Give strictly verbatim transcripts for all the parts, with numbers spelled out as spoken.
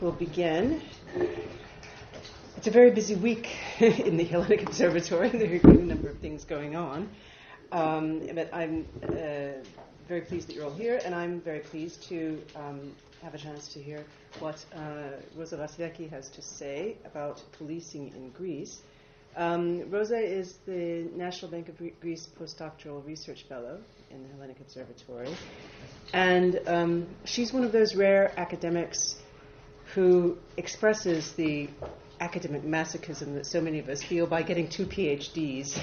We'll begin. It's a very busy week in the Hellenic Observatory. There are a number of things going on. Um, but I'm uh, very pleased that you're all here, and I'm very pleased to um, have a chance to hear what uh, Rosa Vasilaki has to say about policing in Greece. Um, Rosa is the National Bank of Greece postdoctoral research fellow in the Hellenic Observatory, and um, she's one of those rare academics who expresses the academic masochism that so many of us feel by getting two PhDs.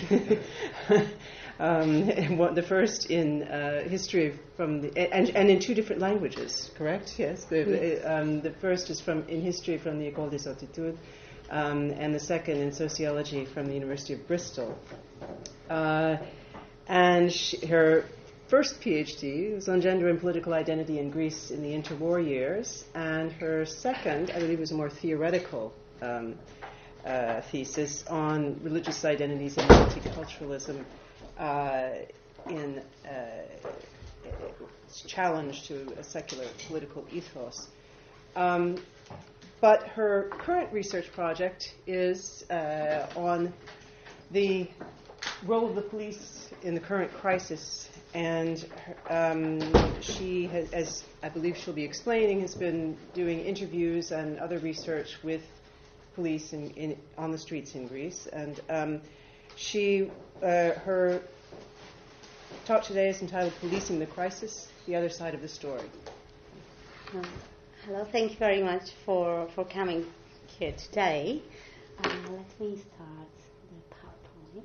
um, and one, the first in uh, history from the, and, and in two different languages, correct? Yes. The, yes. Um, the first is from in history from the École des Hautes Études, um, and the second in sociology from the University of Bristol. Uh, and she, her first PhD was on gender and political identity in Greece in the interwar years, and her second, I believe, was a more theoretical um, uh, thesis on religious identities and multiculturalism uh, in uh, its challenge to a secular political ethos. Um, but her current research project is uh, on the role of the police in the current crisis. And um, she, has, as I believe she'll be explaining, has been doing interviews and other research with police in, in, on the streets in Greece. And um, she, uh, her talk today is entitled "Policing the Crisis: The Other Side of the Story." Uh, hello, thank you very much for, for coming here today. Uh, let me start the PowerPoint.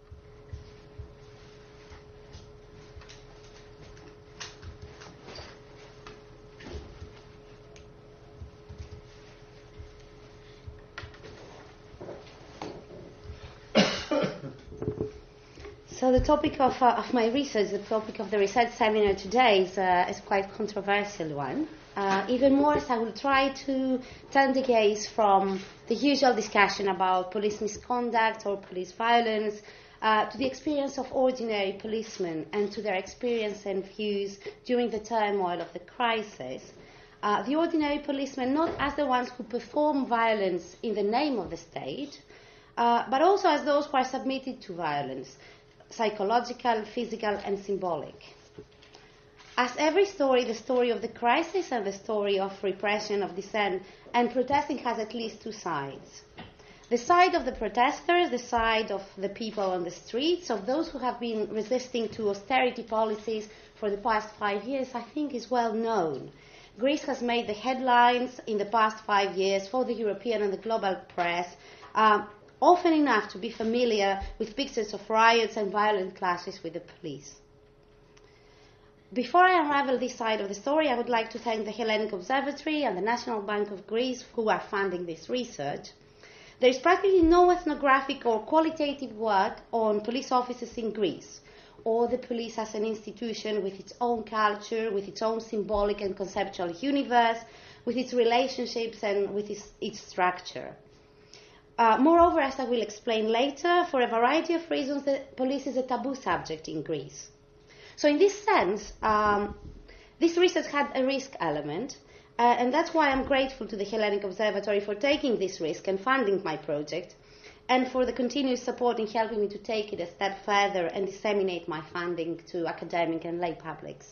So the topic of, uh, of my research, the topic of the research seminar today is, uh, is quite a controversial one. Uh, even more as I will try to turn the gaze from the usual discussion about police misconduct or police violence uh, to the experience of ordinary policemen and to their experience and views during the turmoil of the crisis. Uh, the ordinary policemen, not as the ones who perform violence in the name of the state, uh, but also as those who are submitted to violence, psychological, physical, and symbolic. As every story, the story of the crisis and the story of repression, of dissent, and protesting has at least two sides. The side of the protesters, the side of the people on the streets, of those who have been resisting to austerity policies for the past five years, I think is well known. Greece has made the headlines in the past five years for the European and the global press, uh, often enough to be familiar with pictures of riots and violent clashes with the police. Before I unravel this side of the story, I would like to thank the Hellenic Observatory and the National Bank of Greece who are funding this research. There is practically no ethnographic or qualitative work on police officers in Greece, or the police as an institution with its own culture, with its own symbolic and conceptual universe, with its relationships and with its, its structure. Uh, moreover, as I will explain later, for a variety of reasons, the police is a taboo subject in Greece. So in this sense, um, this research had a risk element, uh, and that's why I'm grateful to the Hellenic Observatory for taking this risk and funding my project, and for the continuous support in helping me to take it a step further and disseminate my funding to academic and lay publics.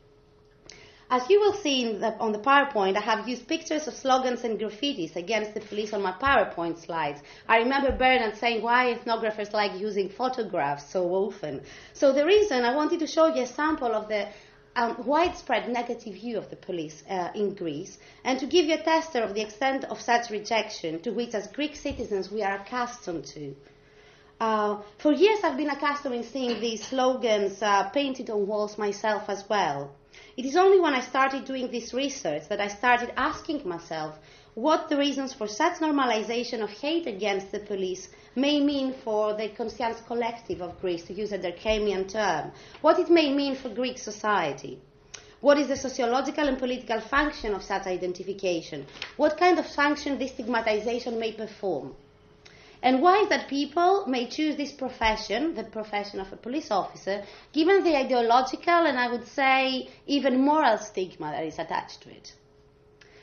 As you will see in the, on the PowerPoint, I have used pictures of slogans and graffitis against the police on my PowerPoint slides. I remember Bernard saying why ethnographers like using photographs so often. So the reason I wanted to show you a sample of the um, widespread negative view of the police uh, in Greece, and to give you a tester of the extent of such rejection to which as Greek citizens we are accustomed to. Uh, for years I've been accustomed in seeing these slogans uh, painted on walls myself as well. It is only when I started doing this research that I started asking myself what the reasons for such normalization of hate against the police may mean for the conscience collective of Greece, to use a Durkheimian term, what it may mean for Greek society. What is the sociological and political function of such identification? What kind of function this stigmatization may perform? And why is that people may choose this profession, the profession of a police officer, given the ideological and I would say even moral stigma that is attached to it?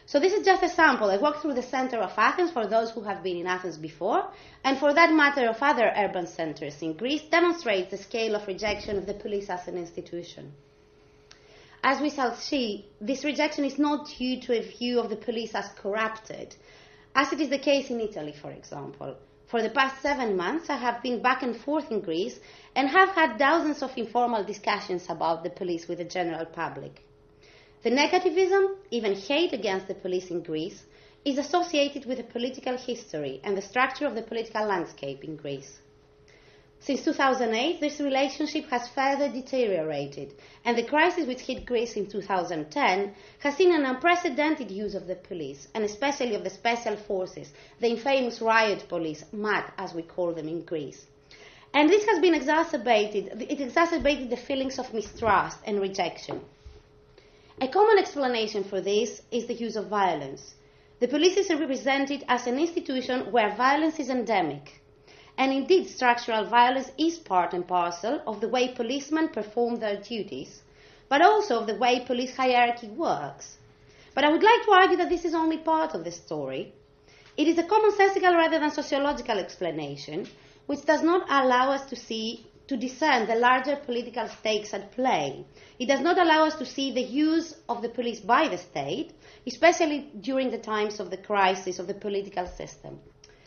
So this is just a sample. I walked through the center of Athens for those who have been in Athens before, and for that matter of other urban centers in Greece, demonstrates the scale of rejection of the police as an institution. As we shall see, this rejection is not due to a view of the police as corrupted, as it is the case in Italy, for example. For the past seven months, I have been back and forth in Greece and have had dozens of informal discussions about the police with the general public. The negativism, even hate against the police in Greece, is associated with the political history and the structure of the political landscape in Greece. Since two thousand eight, this relationship has further deteriorated, and the crisis which hit Greece in two thousand ten has seen an unprecedented use of the police, and especially of the special forces, the infamous riot police, M A T, as we call them in Greece. And this has been exacerbated, it exacerbated the feelings of mistrust and rejection. A common explanation for this is the use of violence. The police is represented as an institution where violence is endemic. And indeed, structural violence is part and parcel of the way policemen perform their duties, but also of the way police hierarchy works. But I would like to argue that this is only part of the story. It is a commonsensical rather than sociological explanation, which does not allow us to see to discern the larger political stakes at play. It does not allow us to see the use of the police by the state, especially during the times of the crisis of the political system.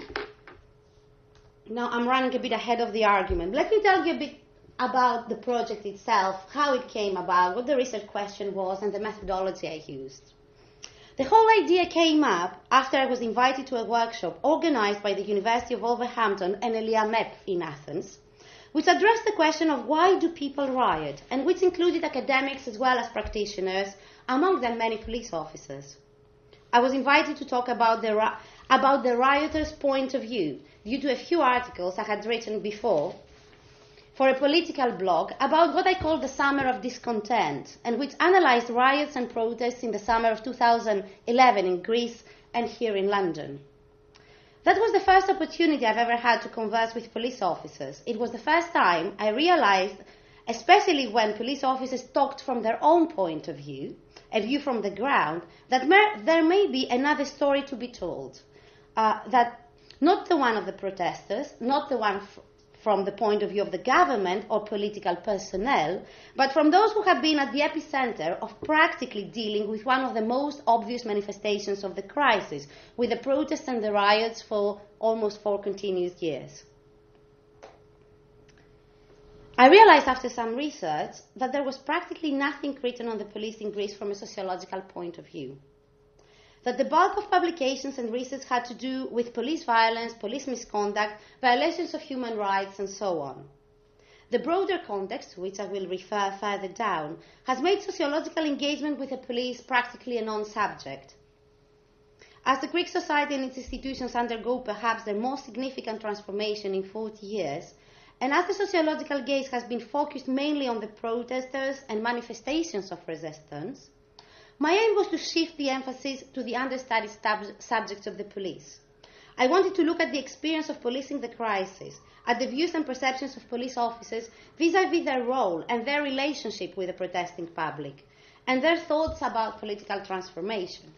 Now I'm running a bit ahead of the argument. Let me tell you a bit about the project itself, how it came about, what the research question was, and the methodology I used. The whole idea came up after I was invited to a workshop organized by the University of Wolverhampton and Eliamep in Athens, which addressed the question of why do people riot, and which included academics as well as practitioners, among them many police officers. I was invited to talk about the, about the rioters' point of view, due to a few articles I had written before for a political blog about what I called the Summer of Discontent, and which analyzed riots and protests in the summer of two thousand eleven in Greece and here in London. That was the first opportunity I've ever had to converse with police officers. It was the first time I realized, especially when police officers talked from their own point of view, a view from the ground, that mer- there may be another story to be told. Uh, that not the one of the protesters, not the one f- from the point of view of the government or political personnel, but from those who have been at the epicenter of practically dealing with one of the most obvious manifestations of the crisis, with the protests and the riots for almost four continuous years. I realized after some research that there was practically nothing written on the police in Greece from a sociological point of view. That the bulk of publications and research had to do with police violence, police misconduct, violations of human rights, and so on. The broader context, to which I will refer further down, has made sociological engagement with the police practically a non-subject. As the Greek society and its institutions undergo perhaps their most significant transformation in forty years, and as the sociological gaze has been focused mainly on the protesters and manifestations of resistance, my aim was to shift the emphasis to the understudied stab- subjects of the police. I wanted to look at the experience of policing the crisis, at the views and perceptions of police officers vis-à-vis their role and their relationship with the protesting public, and their thoughts about political transformation.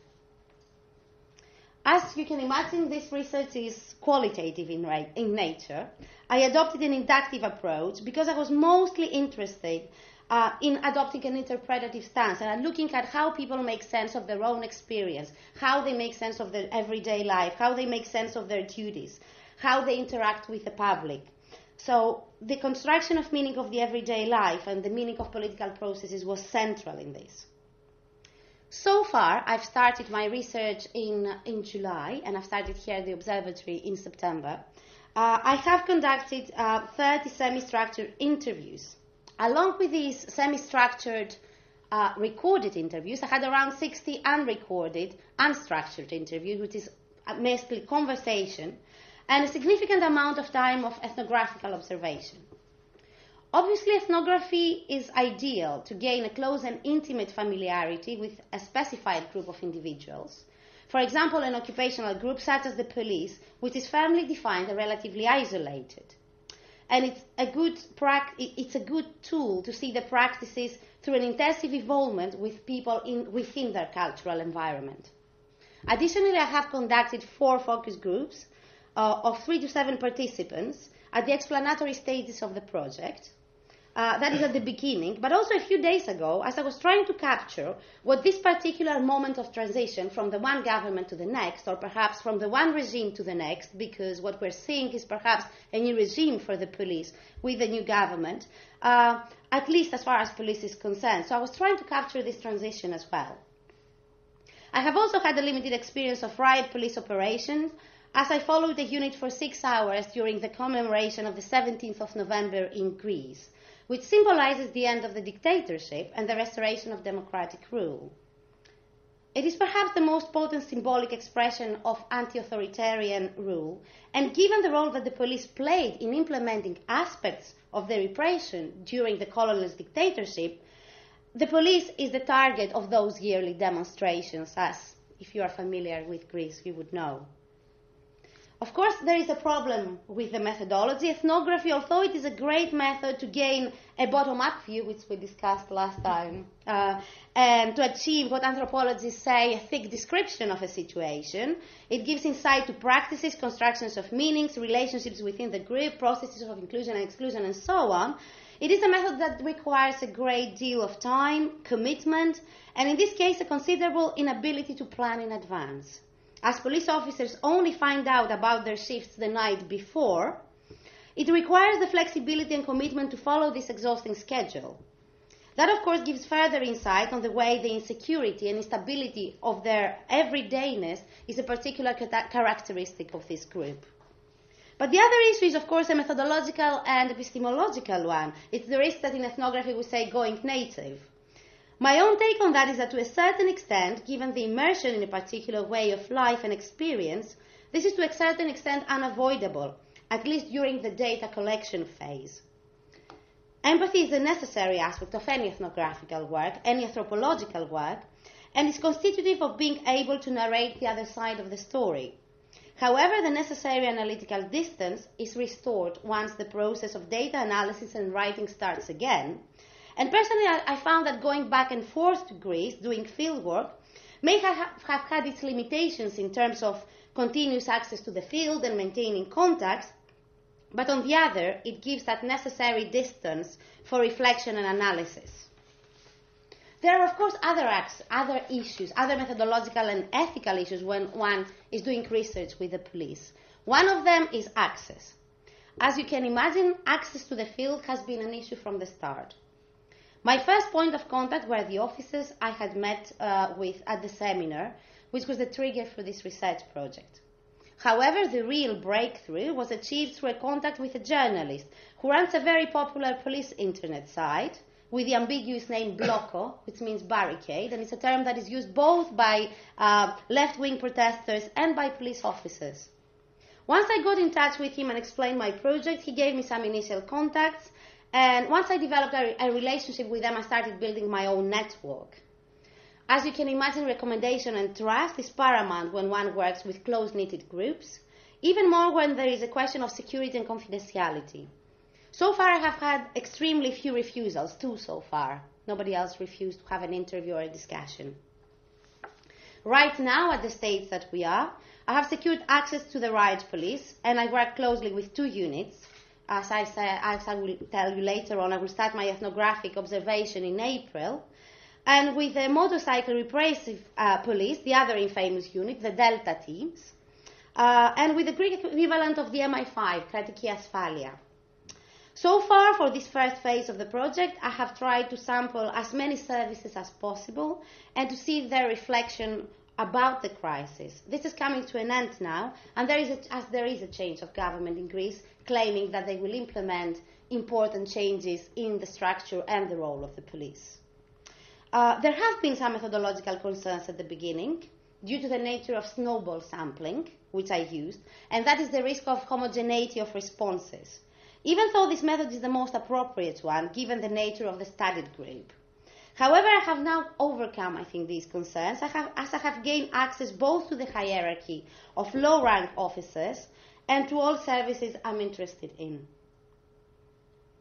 As you can imagine, this research is qualitative in, ra- in nature. I adopted an inductive approach because I was mostly interested Uh, in adopting an interpretative stance and looking at how people make sense of their own experience, how they make sense of their everyday life, how they make sense of their duties, how they interact with the public. So the construction of meaning of the everyday life and the meaning of political processes was central in this. So far, I've started my research in, in July, and I've started here at the observatory in September. Uh, I have conducted uh, thirty semi-structured interviews. Along with these semi-structured uh, recorded interviews, I had around sixty unrecorded, unstructured interviews, which is mostly conversation, and a significant amount of time of ethnographical observation. Obviously, ethnography is ideal to gain a close and intimate familiarity with a specified group of individuals. For example, an occupational group such as the police, which is firmly defined and relatively isolated. And it's a good pra- it's a good tool to see the practices through an intensive involvement with people in, within their cultural environment. Additionally, I have conducted four focus groups uh, of three to seven participants at the explanatory stages of the project. Uh, that is at the beginning, but also a few days ago, as I was trying to capture what this particular moment of transition from the one government to the next, or perhaps from the one regime to the next, because what we're seeing is perhaps a new regime for the police with the new government, uh, at least as far as police is concerned. So I was trying to capture this transition as well. I have also had a limited experience of riot police operations, as I followed the unit for six hours during the commemoration of the seventeenth of November in Greece, which symbolizes the end of the dictatorship and the restoration of democratic rule. It is perhaps the most potent symbolic expression of anti-authoritarian rule, and given the role that the police played in implementing aspects of the repression during the colonialist dictatorship, the police is the target of those yearly demonstrations, as, if you are familiar with Greece, you would know. Of course, there is a problem with the methodology. Ethnography, although it is a great method to gain a bottom-up view, which we discussed last time, uh, and to achieve what anthropologists say, a thick description of a situation, it gives insight to practices, constructions of meanings, relationships within the group, processes of inclusion and exclusion, and so on. It is a method that requires a great deal of time, commitment, and in this case, a considerable inability to plan in advance. As police officers only find out about their shifts the night before, it requires the flexibility and commitment to follow this exhausting schedule. That, of course, gives further insight on the way the insecurity and instability of their everydayness is a particular characteristic of this group. But the other issue is, of course, a methodological and epistemological one. It's the risk that in ethnography we say going native. My own take on that is that to a certain extent, given the immersion in a particular way of life and experience, this is to a certain extent unavoidable, at least during the data collection phase. Empathy is a necessary aspect of any ethnographical work, any anthropological work, and is constitutive of being able to narrate the other side of the story. However, the necessary analytical distance is restored once the process of data analysis and writing starts again. And personally, I found that going back and forth to Greece, doing fieldwork, may have, have had its limitations in terms of continuous access to the field and maintaining contacts, but on the other, it gives that necessary distance for reflection and analysis. There are, of course, other, acts, other issues, other methodological and ethical issues when one is doing research with the police. One of them is access. As you can imagine, access to the field has been an issue from the start. My first point of contact were the officers I had met uh, with at the seminar, which was the trigger for this research project. However, the real breakthrough was achieved through a contact with a journalist who runs a very popular police internet site with the ambiguous name Bloko, which means barricade, and it's a term that is used both by uh, left-wing protesters and by police officers. Once I got in touch with him and explained my project, he gave me some initial contacts. And once I developed a, a relationship with them, I started building my own network. As you can imagine, recommendation and trust is paramount when one works with close-knitted groups, even more when there is a question of security and confidentiality. So far, I have had extremely few refusals, two so far. Nobody else refused to have an interview or a discussion. Right now, at the stage that we are, I have secured access to the riot police, and I work closely with two units. As I, say, as I will tell you later on, I will start my ethnographic observation in April. And with the motorcycle repressive uh, police, the other infamous unit, the Delta teams, uh, and with the Greek equivalent of the M I five, Kratiki Asfalia. So far, for this first phase of the project, I have tried to sample as many services as possible and to see their reflection about the crisis. This is coming to an end now, and there is a, as there is a change of government in Greece, claiming that they will implement important changes in the structure and the role of the police. Uh, there have been some methodological concerns at the beginning due to the nature of snowball sampling, which I used, and that is the risk of homogeneity of responses, even though this method is the most appropriate one given the nature of the studied group. However, I have now overcome, I think, these concerns I have, as I have gained access both to the hierarchy of low-rank officers and to all services I'm interested in.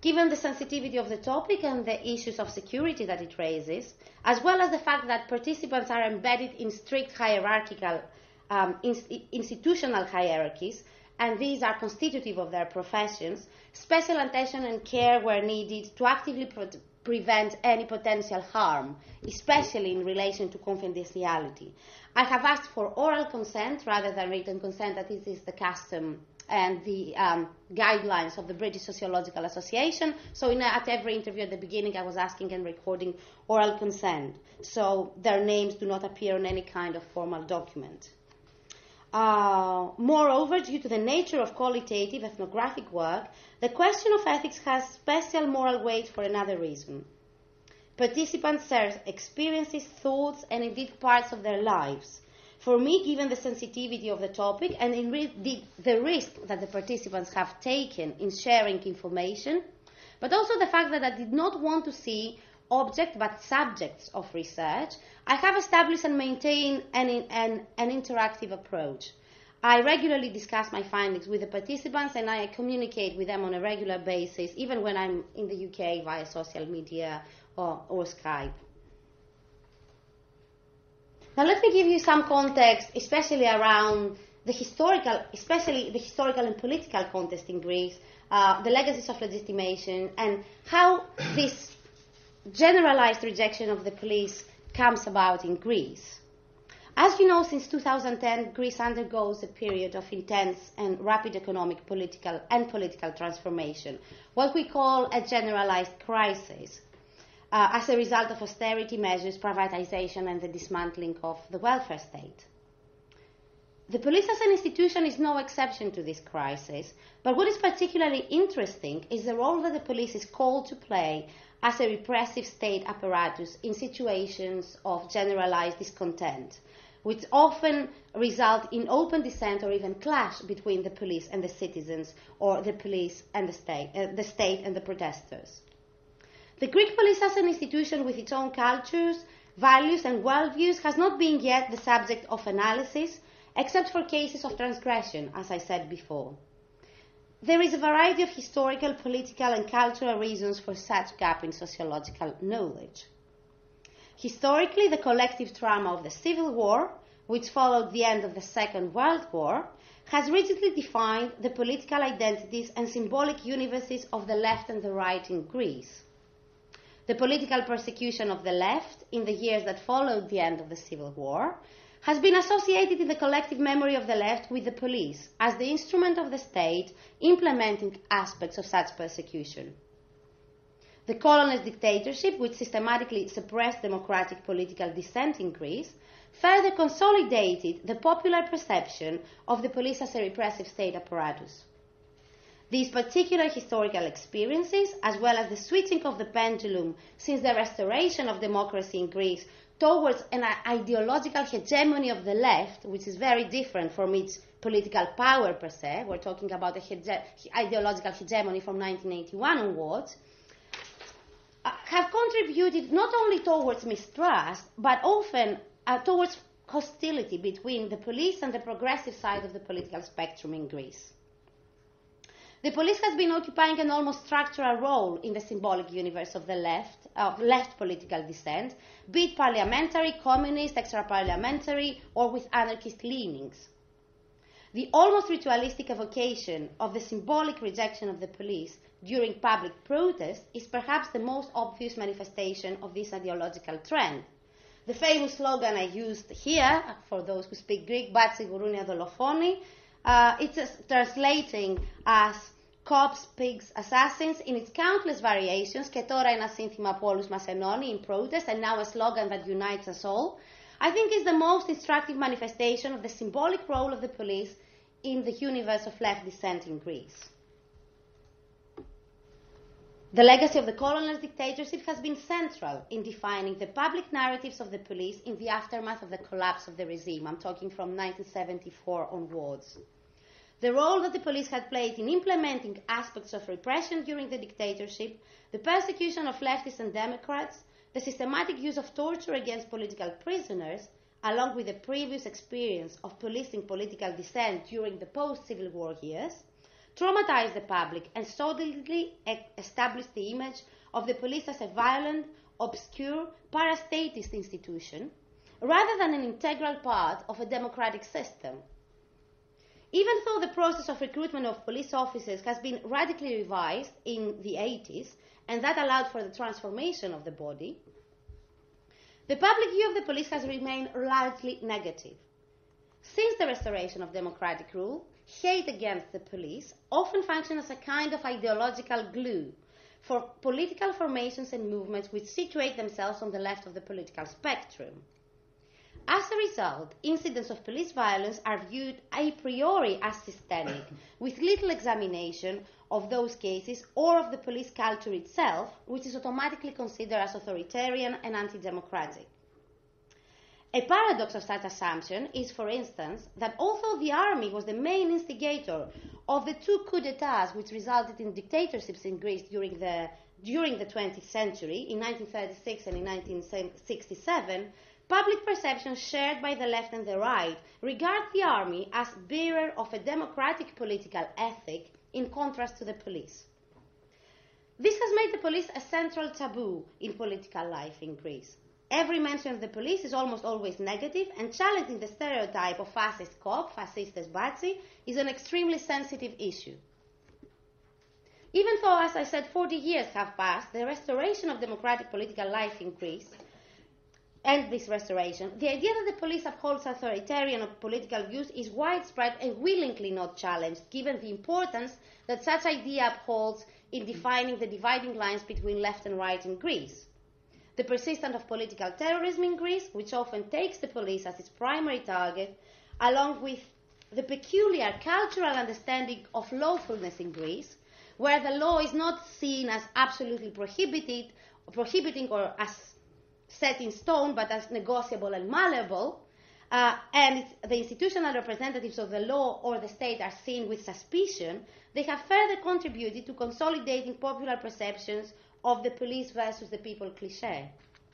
given the sensitivity of the topic and the issues of security that it raises, as well as the fact that participants are embedded in strict hierarchical, um, in- institutional hierarchies, and these are constitutive of their professions, special attention and care were needed to actively pro- prevent any potential harm, especially in relation to confidentiality. I have asked for oral consent rather than written consent, that this is the custom and the um, guidelines of the British Sociological Association. So in, at every interview at the beginning, I was asking and recording oral consent. So their names do not appear on any kind of formal document. Uh, moreover, due to the nature of qualitative ethnographic work, the question of ethics has special moral weight for another reason. Participants share experiences, thoughts, and indeed parts of their lives. For me, given the sensitivity of the topic and indeed the risk that the participants have taken in sharing information, but also the fact that I did not want to see objects but subjects of research, I have established and maintained an, an, an interactive approach. I regularly discuss my findings with the participants and I communicate with them on a regular basis, even when I'm in the U K via social media or, or Skype. Now let me give you some context, especially around the historical, especially the historical and political context in Greece, uh, the legacies of legitimation, and how this generalized rejection of the police comes about in Greece. As you know, since two thousand ten, Greece undergoes a period of intense and rapid economic, political, and political transformation, what we call a generalized crisis, uh, as a result of austerity measures, privatization, and the dismantling of the welfare state. The police as an institution is no exception to this crisis, but what is particularly interesting is the role that the police is called to play as a repressive state apparatus in situations of generalized discontent, which often result in open dissent or even clash between the police and the citizens, or the police and the state, uh, the state and the protesters. The Greek police as an institution with its own cultures, values and worldviews has not been yet the subject of analysis, except for cases of transgression, as I said before. There is a variety of historical, political and cultural reasons for such gap in sociological knowledge. Historically, the collective trauma of the Civil War, which followed the end of the Second World War, has rigidly defined the political identities and symbolic universes of the left and the right in Greece. The political persecution of the left in the years that followed the end of the Civil War has been associated in the collective memory of the left with the police as the instrument of the state implementing aspects of such persecution. The colonist dictatorship, which systematically suppressed democratic political dissent in Greece, further consolidated the popular perception of the police as a repressive state apparatus. These particular historical experiences, as well as the switching of the pendulum since the restoration of democracy in Greece towards an ideological hegemony of the left, which is very different from its political power per se, we're talking about a hege- ideological hegemony from nineteen eighty-one onwards, uh, have contributed not only towards mistrust, but often uh, towards hostility between the police and the progressive side of the political spectrum in Greece. The police has been occupying an almost structural role in the symbolic universe of the left, of left political dissent, be it parliamentary, communist, extra-parliamentary, or with anarchist leanings. The almost ritualistic evocation of the symbolic rejection of the police during public protest is perhaps the most obvious manifestation of this ideological trend. The famous slogan I used here, for those who speak Greek, "Batsi Gourounia Dolofoni," uh, it's uh, translating as cops, pigs, assassins, in its countless variations, και τώρα ένα σύνθημα που όλους μας ενώνει, in protest, and now a slogan that unites us all, I think is the most instructive manifestation of the symbolic role of the police in the universe of left dissent in Greece. The legacy of the colonialist dictatorship has been central in defining the public narratives of the police in the aftermath of the collapse of the regime. I'm talking from nineteen seventy-four onwards. The role that the police had played in implementing aspects of repression during the dictatorship, the persecution of leftists and Democrats, the systematic use of torture against political prisoners, along with the previous experience of policing political dissent during the post-Civil War years, traumatized the public and solidly established the image of the police as a violent, obscure, parastatist institution, rather than an integral part of a democratic system. Even though the process of recruitment of police officers has been radically revised in the eighties, and that allowed for the transformation of the body, the public view of the police has remained largely negative. Since the restoration of democratic rule, hate against the police often functions as a kind of ideological glue for political formations and movements which situate themselves on the left of the political spectrum. As a result, incidents of police violence are viewed a priori as systemic, with little examination of those cases or of the police culture itself, which is automatically considered as authoritarian and anti-democratic. A paradox of such assumption is, for instance, that although the army was the main instigator of the two coups d'etat which resulted in dictatorships in Greece during the, during the twentieth century, in nineteen thirty-six and in nineteen sixty-seven, public perception shared by the left and the right regard the army as bearer of a democratic political ethic in contrast to the police. This has made the police a central taboo in political life in Greece. Every mention of the police is almost always negative, and challenging the stereotype of fascist cop, fascistes bazi, is an extremely sensitive issue. Even though, as I said, forty years have passed, the restoration of democratic political life in Greece and this restoration, the idea that the police upholds authoritarian political views is widespread and willingly not challenged, given the importance that such idea upholds in defining the dividing lines between left and right in Greece. The persistence of political terrorism in Greece, which often takes the police as its primary target, along with the peculiar cultural understanding of lawfulness in Greece, where the law is not seen as absolutely prohibited, prohibiting or as set in stone, but as negotiable and malleable, uh, and it's, the institutional representatives of the law or the state are seen with suspicion, they have further contributed to consolidating popular perceptions of the police versus the people cliché.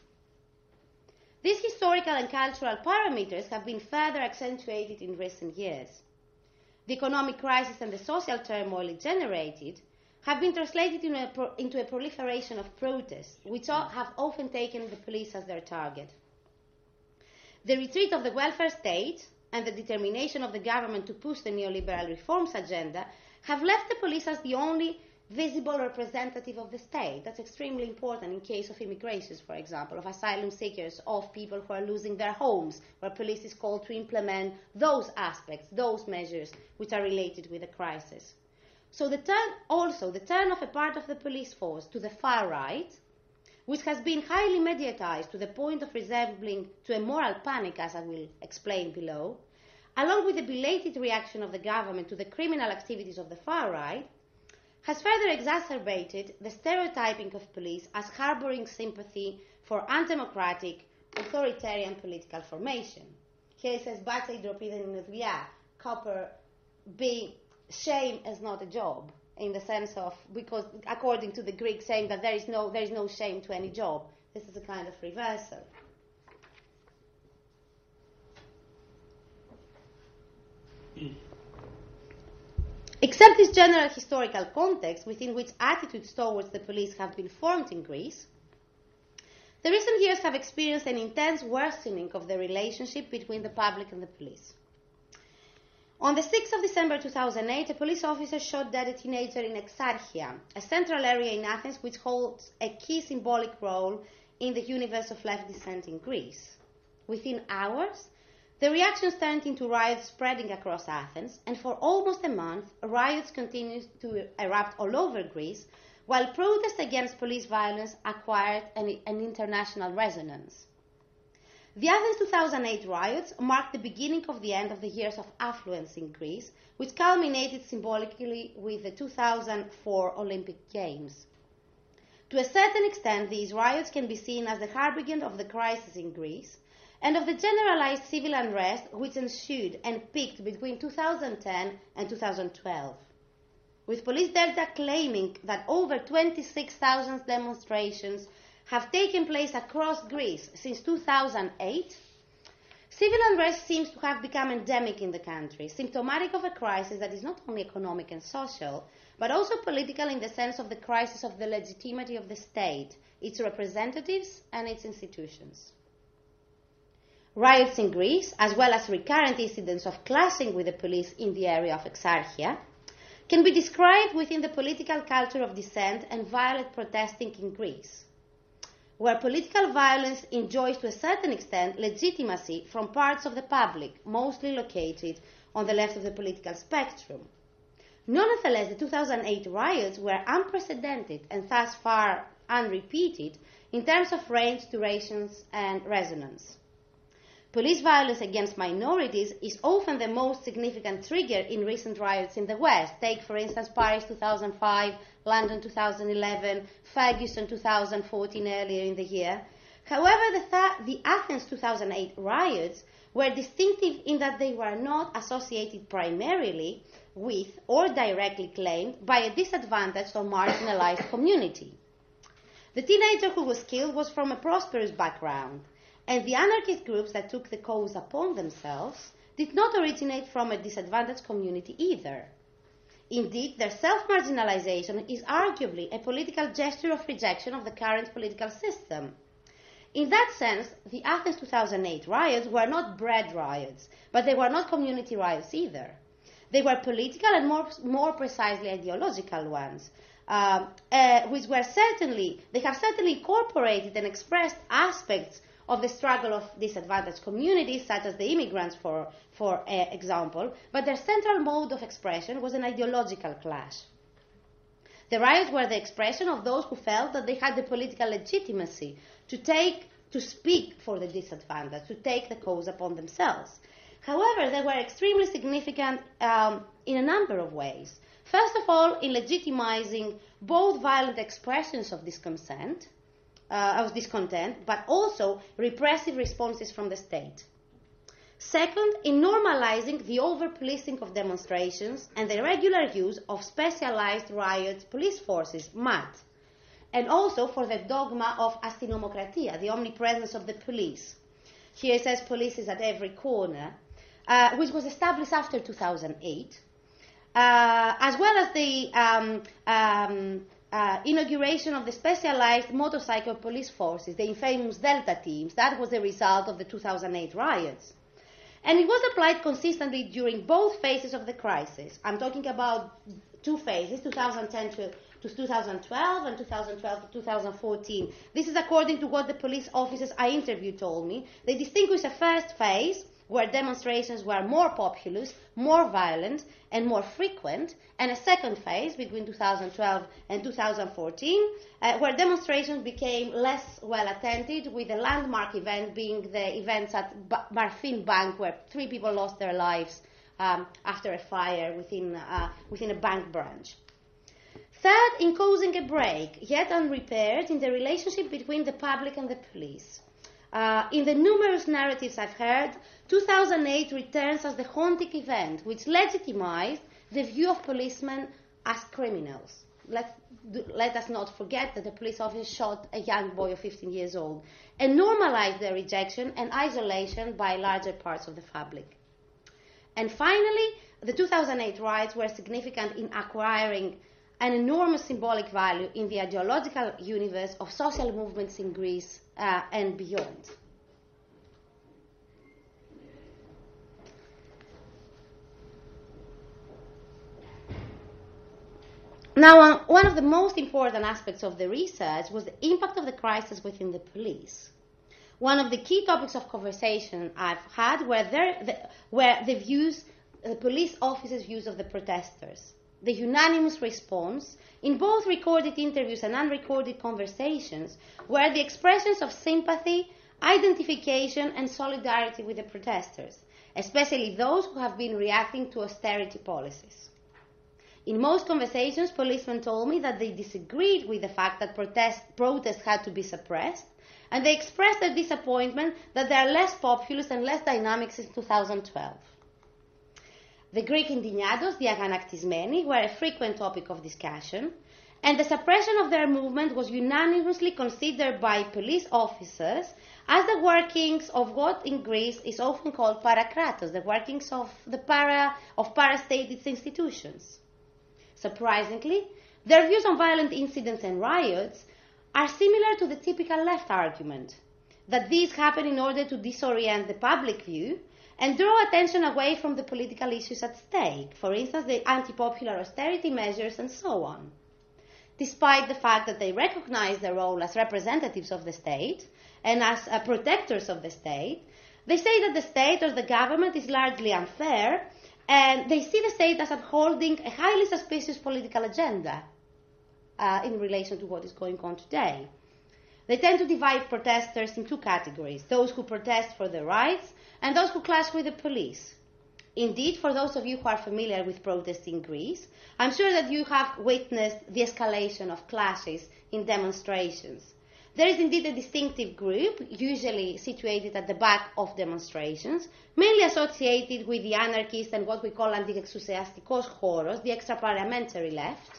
These historical and cultural parameters have been further accentuated in recent years. The economic crisis and the social turmoil it generated have been translated into a, pro- into a proliferation of protests, which have often taken the police as their target. The retreat of the welfare state and the determination of the government to push the neoliberal reforms agenda have left the police as the only visible representative of the state. That's extremely important in case of immigrations, for example, of asylum seekers, of people who are losing their homes, where police is called to implement those aspects, those measures which are related with the crisis. So the turn, also the turn of a part of the police force to the far right, which has been highly mediatized to the point of resembling to a moral panic, as I will explain below, along with the belated reaction of the government to the criminal activities of the far right, has further exacerbated the stereotyping of police as harboring sympathy for undemocratic, authoritarian political formation. Here it says, "Μπάτσα η ντροπή δεν είναι δουλειά," copper being shame is not a job, in the sense of, because according to the Greek saying that there is no, there is no shame to any job. This is a kind of reversal. Except this general historical context within which attitudes towards the police have been formed in Greece, the recent years have experienced an intense worsening of the relationship between the public and the police. On the sixth of December two thousand eight, a police officer shot dead a teenager in Exarchia, a central area in Athens which holds a key symbolic role in the universe of left dissent in Greece. Within hours, the reactions turned into riots spreading across Athens, and for almost a month, riots continued to erupt all over Greece, while protests against police violence acquired an, an international resonance. The Athens two thousand eight riots marked the beginning of the end of the years of affluence in Greece, which culminated symbolically with the two thousand four Olympic Games. To a certain extent, these riots can be seen as the harbinger of the crisis in Greece and of the generalized civil unrest which ensued and peaked between two thousand ten and two thousand twelve. With police data claiming that over twenty-six thousand demonstrations have taken place across Greece since two thousand eight, Civil unrest seems to have become endemic in the country, symptomatic of a crisis that is not only economic and social, but also political in the sense of the crisis of the legitimacy of the state, its representatives and its institutions. Riots in Greece, as well as recurrent incidents of clashing with the police in the area of Exarchia, can be described within the political culture of dissent and violent protesting in Greece, where political violence enjoys to a certain extent legitimacy from parts of the public, mostly located on the left of the political spectrum. Nonetheless, the two thousand eight riots were unprecedented and thus far unrepeated in terms of range, durations, and resonance. Police violence against minorities is often the most significant trigger in recent riots in the West. Take, for instance, Paris two thousand five, London two thousand eleven, Ferguson two thousand fourteen earlier in the year. However, the, th- the Athens two thousand eight riots were distinctive in that they were not associated primarily with or directly claimed by a disadvantaged or marginalized community. The teenager who was killed was from a prosperous background, and the anarchist groups that took the cause upon themselves did not originate from a disadvantaged community either. Indeed, their self-marginalization is arguably a political gesture of rejection of the current political system. In that sense, the Athens two thousand eight riots were not bread riots, but they were not community riots either. They were political and more, more precisely ideological ones, uh, uh, which were certainly, they have certainly incorporated and expressed aspects of the struggle of disadvantaged communities, such as the immigrants, for, for uh, example, but their central mode of expression was an ideological clash. The riots were the expression of those who felt that they had the political legitimacy to take, to speak for the disadvantaged, to take the cause upon themselves. However, they were extremely significant um, in a number of ways. First of all, in legitimizing both violent expressions of discontent, Uh, of discontent, but also repressive responses from the state. Second, in normalizing the over-policing of demonstrations and the regular use of specialized riot police forces, M A T, and also for the dogma of astinomokratia, the omnipresence of the police. Here it says police is at every corner, uh, which was established after two thousand eight, uh, as well as the um, um, Uh, inauguration of the specialized motorcycle police forces, the infamous Delta teams. That was the result of the two thousand eight riots. And it was applied consistently during both phases of the crisis. I'm talking about two phases, two thousand ten to, to two thousand twelve and two thousand twelve to two thousand fourteen. This is according to what the police officers I interviewed told me. They distinguished a first phase where demonstrations were more populous, more violent, and more frequent, and a second phase between two thousand twelve and two thousand fourteen, uh, where demonstrations became less well attended, with the landmark event being the events at ba- Marfin Bank, where three people lost their lives um, after a fire within, uh, within a bank branch. Third, in causing a break, yet unrepaired, in the relationship between the public and the police. Uh, in the numerous narratives I've heard, two thousand eight returns as the haunting event which legitimized the view of policemen as criminals. Let's do, let us not forget that the police officer shot a young boy of fifteen years old and normalized their rejection and isolation by larger parts of the public. And finally, the two thousand eight riots were significant in acquiring an enormous symbolic value in the ideological universe of social movements in Greece uh, and beyond. Now, um, one of the most important aspects of the research was the impact of the crisis within the police. One of the key topics of conversation I've had were, there, the, were the views, the police officers' views of the protesters. The unanimous response in both recorded interviews and unrecorded conversations were the expressions of sympathy, identification, and solidarity with the protesters, especially those who have been reacting to austerity policies. In most conversations, policemen told me that they disagreed with the fact that protest, protests had to be suppressed, and they expressed their disappointment that they are less populous and less dynamic since two thousand twelve. The Greek indignados, the aganaktismeni, were a frequent topic of discussion, and the suppression of their movement was unanimously considered by police officers as the workings of what in Greece is often called parakratos, the workings of the para of parastated institutions. Surprisingly, their views on violent incidents and riots are similar to the typical left argument, that these happen in order to disorient the public view and draw attention away from the political issues at stake, for instance, the anti-popular austerity measures and so on. Despite the fact that they recognize their role as representatives of the state and as uh, protectors of the state, they say that the state or the government is largely unfair, and they see the state as upholding a highly suspicious political agenda uh, in relation to what is going on today. They tend to divide protesters in two categories, those who protest for their rights and those who clash with the police. Indeed, for those of you who are familiar with protests in Greece, I'm sure that you have witnessed the escalation of clashes in demonstrations. There is indeed a distinctive group, usually situated at the back of demonstrations, mainly associated with the anarchist and what we call anti-exousiastikos choros, the extra-parliamentary left,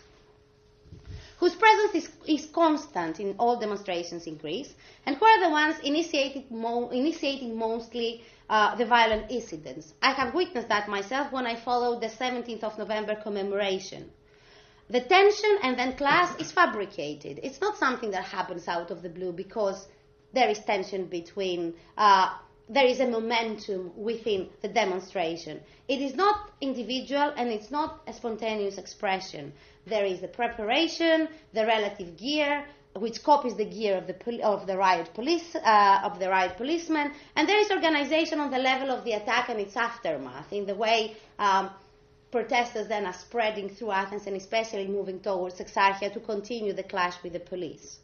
whose presence is, is constant in all demonstrations in Greece, and who are the ones initiated mo- initiating mostly uh, the violent incidents. I have witnessed that myself when I followed the seventeenth of November commemoration. The tension and then clash is fabricated. It's not something that happens out of the blue because there is tension between, uh, there is a momentum within the demonstration. It is not individual and it's not a spontaneous expression. There is the preparation, the relative gear, which copies the gear of the pol- of the riot police uh, of the riot policemen, and there is organization on the level of the attack and its aftermath, in the way um, protesters then are spreading through Athens and especially moving towards Exarchia to continue the clash with the police.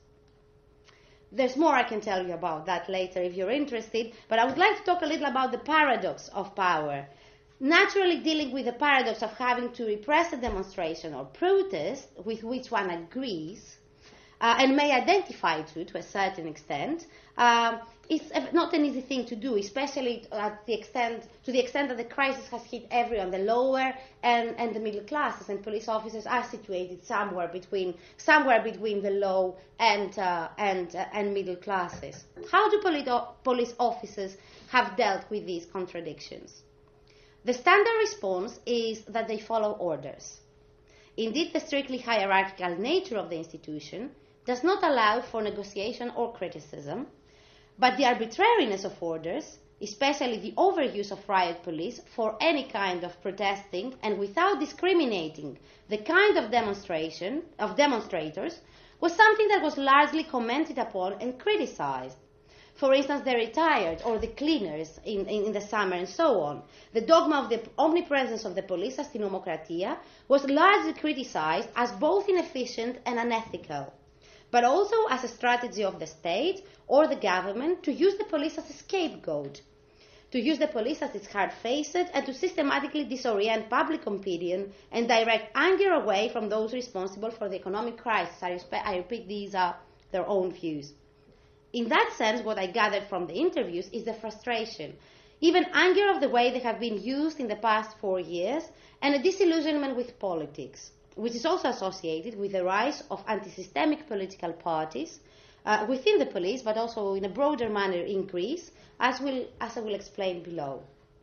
There's more I can tell you about that later if you're interested, but I would like to talk a little about the paradox of power. Naturally, dealing with the paradox of having to repress a demonstration or protest with which one agrees uh, and may identify to to a certain extent, uh, it's not an easy thing to do, especially at the extent, to the extent that the crisis has hit everyone, the lower and, and the middle classes, and police officers are situated somewhere between somewhere between the low and uh, and uh, and middle classes. How do polito- police officers have dealt with these contradictions? The standard response is that they follow orders. Indeed, the strictly hierarchical nature of the institution does not allow for negotiation or criticism, but the arbitrariness of orders, especially the overuse of riot police for any kind of protesting and without discriminating the kind of demonstration of demonstrators, was something that was largely commented upon and criticized. For instance, the retired or the cleaners in, in, in the summer and so on. The dogma of the omnipresence of the police as nomokratia was largely criticized as both inefficient and unethical, but also as a strategy of the state or the government to use the police as a scapegoat, to use the police as its hard-faced and to systematically disorient public opinion and direct anger away from those responsible for the economic crisis. I, respe- I repeat, these are their own views. In that sense, what I gathered from the interviews is the frustration, even anger of the way they have been used in the past four years, and a disillusionment with politics, which is also associated with the rise of anti-systemic political parties uh, within the police, but also in a broader manner in Greece, as, will, as I will explain below.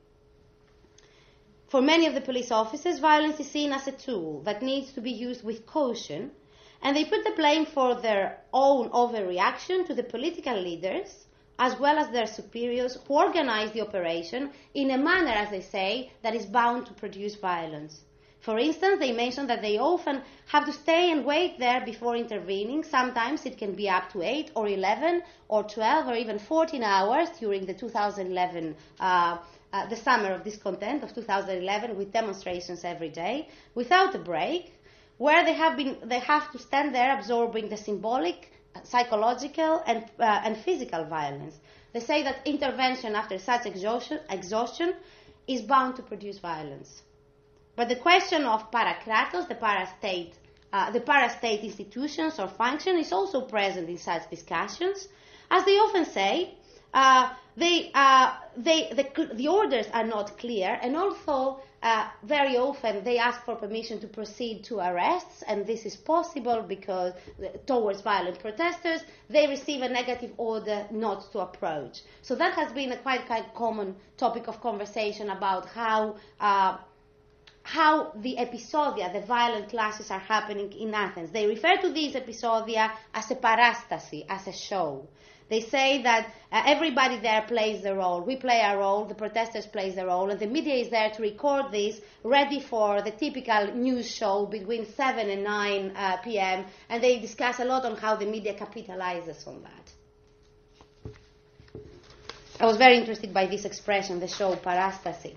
For many of the police officers, violence is seen as a tool that needs to be used with caution, and they put the blame for their own overreaction to the political leaders, as well as their superiors who organize the operation in a manner, as they say, that is bound to produce violence. For instance, they mention that they often have to stay and wait there before intervening. Sometimes it can be up to eight or eleven or twelve or even fourteen hours during the two thousand eleven, uh, uh, the summer of discontent of two thousand eleven, with demonstrations every day, without a break, where they have been, they have to stand there absorbing the symbolic, psychological, and uh, and physical violence. They say that intervention after such exhaustion, exhaustion is bound to produce violence. But the question of parakratos, the parastate, uh, the parastate institutions or function, is also present in such discussions, as they often say Uh, they, uh, they, the, the orders are not clear, and also uh, very often they ask for permission to proceed to arrests, and this is possible because uh, towards violent protesters, they receive a negative order not to approach. So that has been a quite, quite common topic of conversation about how uh, how the episodia, the violent clashes, are happening in Athens. They refer to these episodia as a parastasi, as a show. They say that uh, everybody there plays their role. We play our role, the protesters play their role, and the media is there to record this, ready for the typical news show between seven and nine uh, p m, and they discuss a lot on how the media capitalizes on that. I was very interested by this expression, the show parastasi.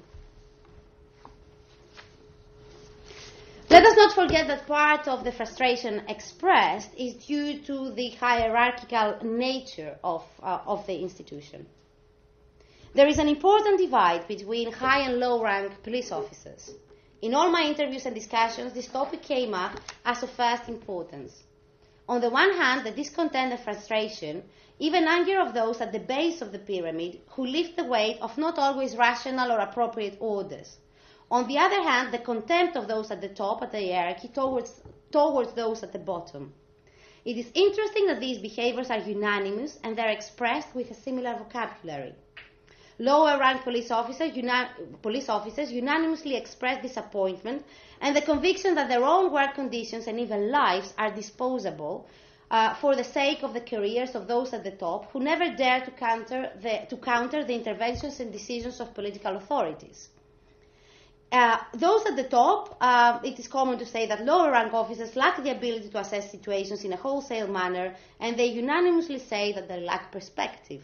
Let us not forget that part of the frustration expressed is due to the hierarchical nature of, uh, of the institution. There is an important divide between high and low rank police officers. In all my interviews and discussions, this topic came up as of first importance. On the one hand, the discontent and frustration, even anger of those at the base of the pyramid who lift the weight of not always rational or appropriate orders. On the other hand, the contempt of those at the top of the hierarchy towards, towards those at the bottom. It is interesting that these behaviors are unanimous and they are expressed with a similar vocabulary. Lower rank police officers, uni- police officers unanimously express disappointment and the conviction that their own work conditions and even lives are disposable uh, for the sake of the careers of those at the top who never dare to counter the, to counter the interventions and decisions of political authorities. Uh, those at the top, uh, it is common to say that lower rank officers lack the ability to assess situations in a wholesale manner, and they unanimously say that they lack perspective.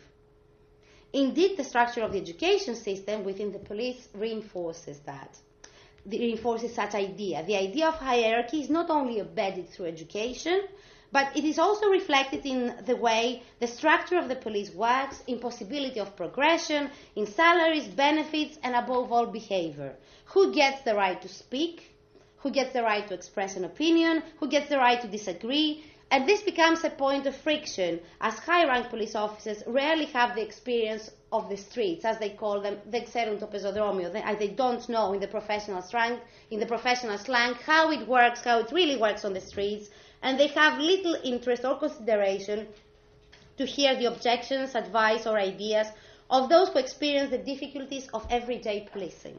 Indeed, the structure of the education system within the police reinforces that. It reinforces such idea. The idea of hierarchy is not only embedded through education, but it is also reflected in the way the structure of the police works, in possibility of progression, in salaries, benefits, and above all, behavior. Who gets the right to speak? Who gets the right to express an opinion? Who gets the right to disagree? And this becomes a point of friction, as high-rank police officers rarely have the experience of the streets, as they call them, the xerun to pezodromio. They, they don't know in the professional slang, in the professional slang how it works, how it really works on the streets, and they have little interest or consideration to hear the objections, advice, or ideas of those who experience the difficulties of everyday policing.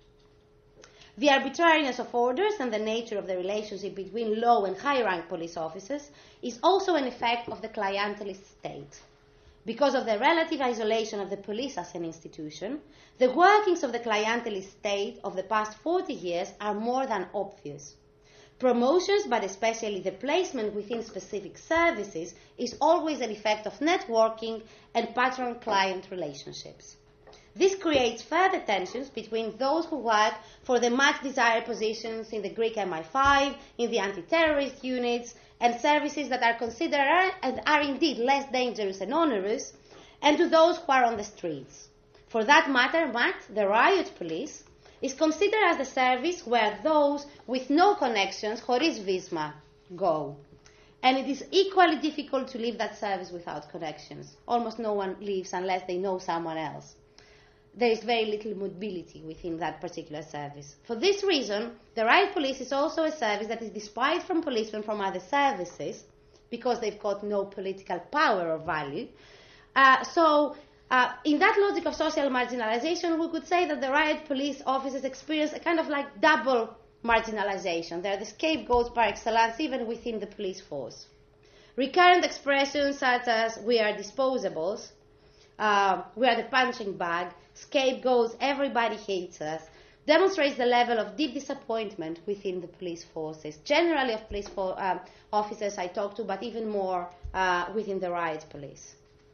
The arbitrariness of orders and the nature of the relationship between low and high-rank police officers is also an effect of the clientelist state. Because of the relative isolation of the police as an institution, the workings of the clientelist state of the past forty years are more than obvious. Promotions, but especially the placement within specific services, is always an effect of networking and patron-client relationships. This creates further tensions between those who work for the much-desired positions in the Greek M I five, in the anti-terrorist units, and services that are considered and are indeed less dangerous and onerous, and to those who are on the streets. For that matter, M A T, the riot police, is considered as the service where those with no connections, choris visma, go. And it is equally difficult to leave that service without connections. Almost no one leaves unless they know someone else. There is very little mobility within that particular service. For this reason, the riot police is also a service that is despised from policemen from other services because they've got no political power or value. Uh, so, uh, in that logic of social marginalization, we could say that the riot police officers experience a kind of like double marginalization. They're the scapegoats par excellence even within the police force. Recurrent expressions such as we are disposables, uh, we are the punching bag, scapegoats, everybody hates us, demonstrates the level of deep disappointment within the police forces, generally of police for, uh, officers I talk to, but even more uh, within the riot police.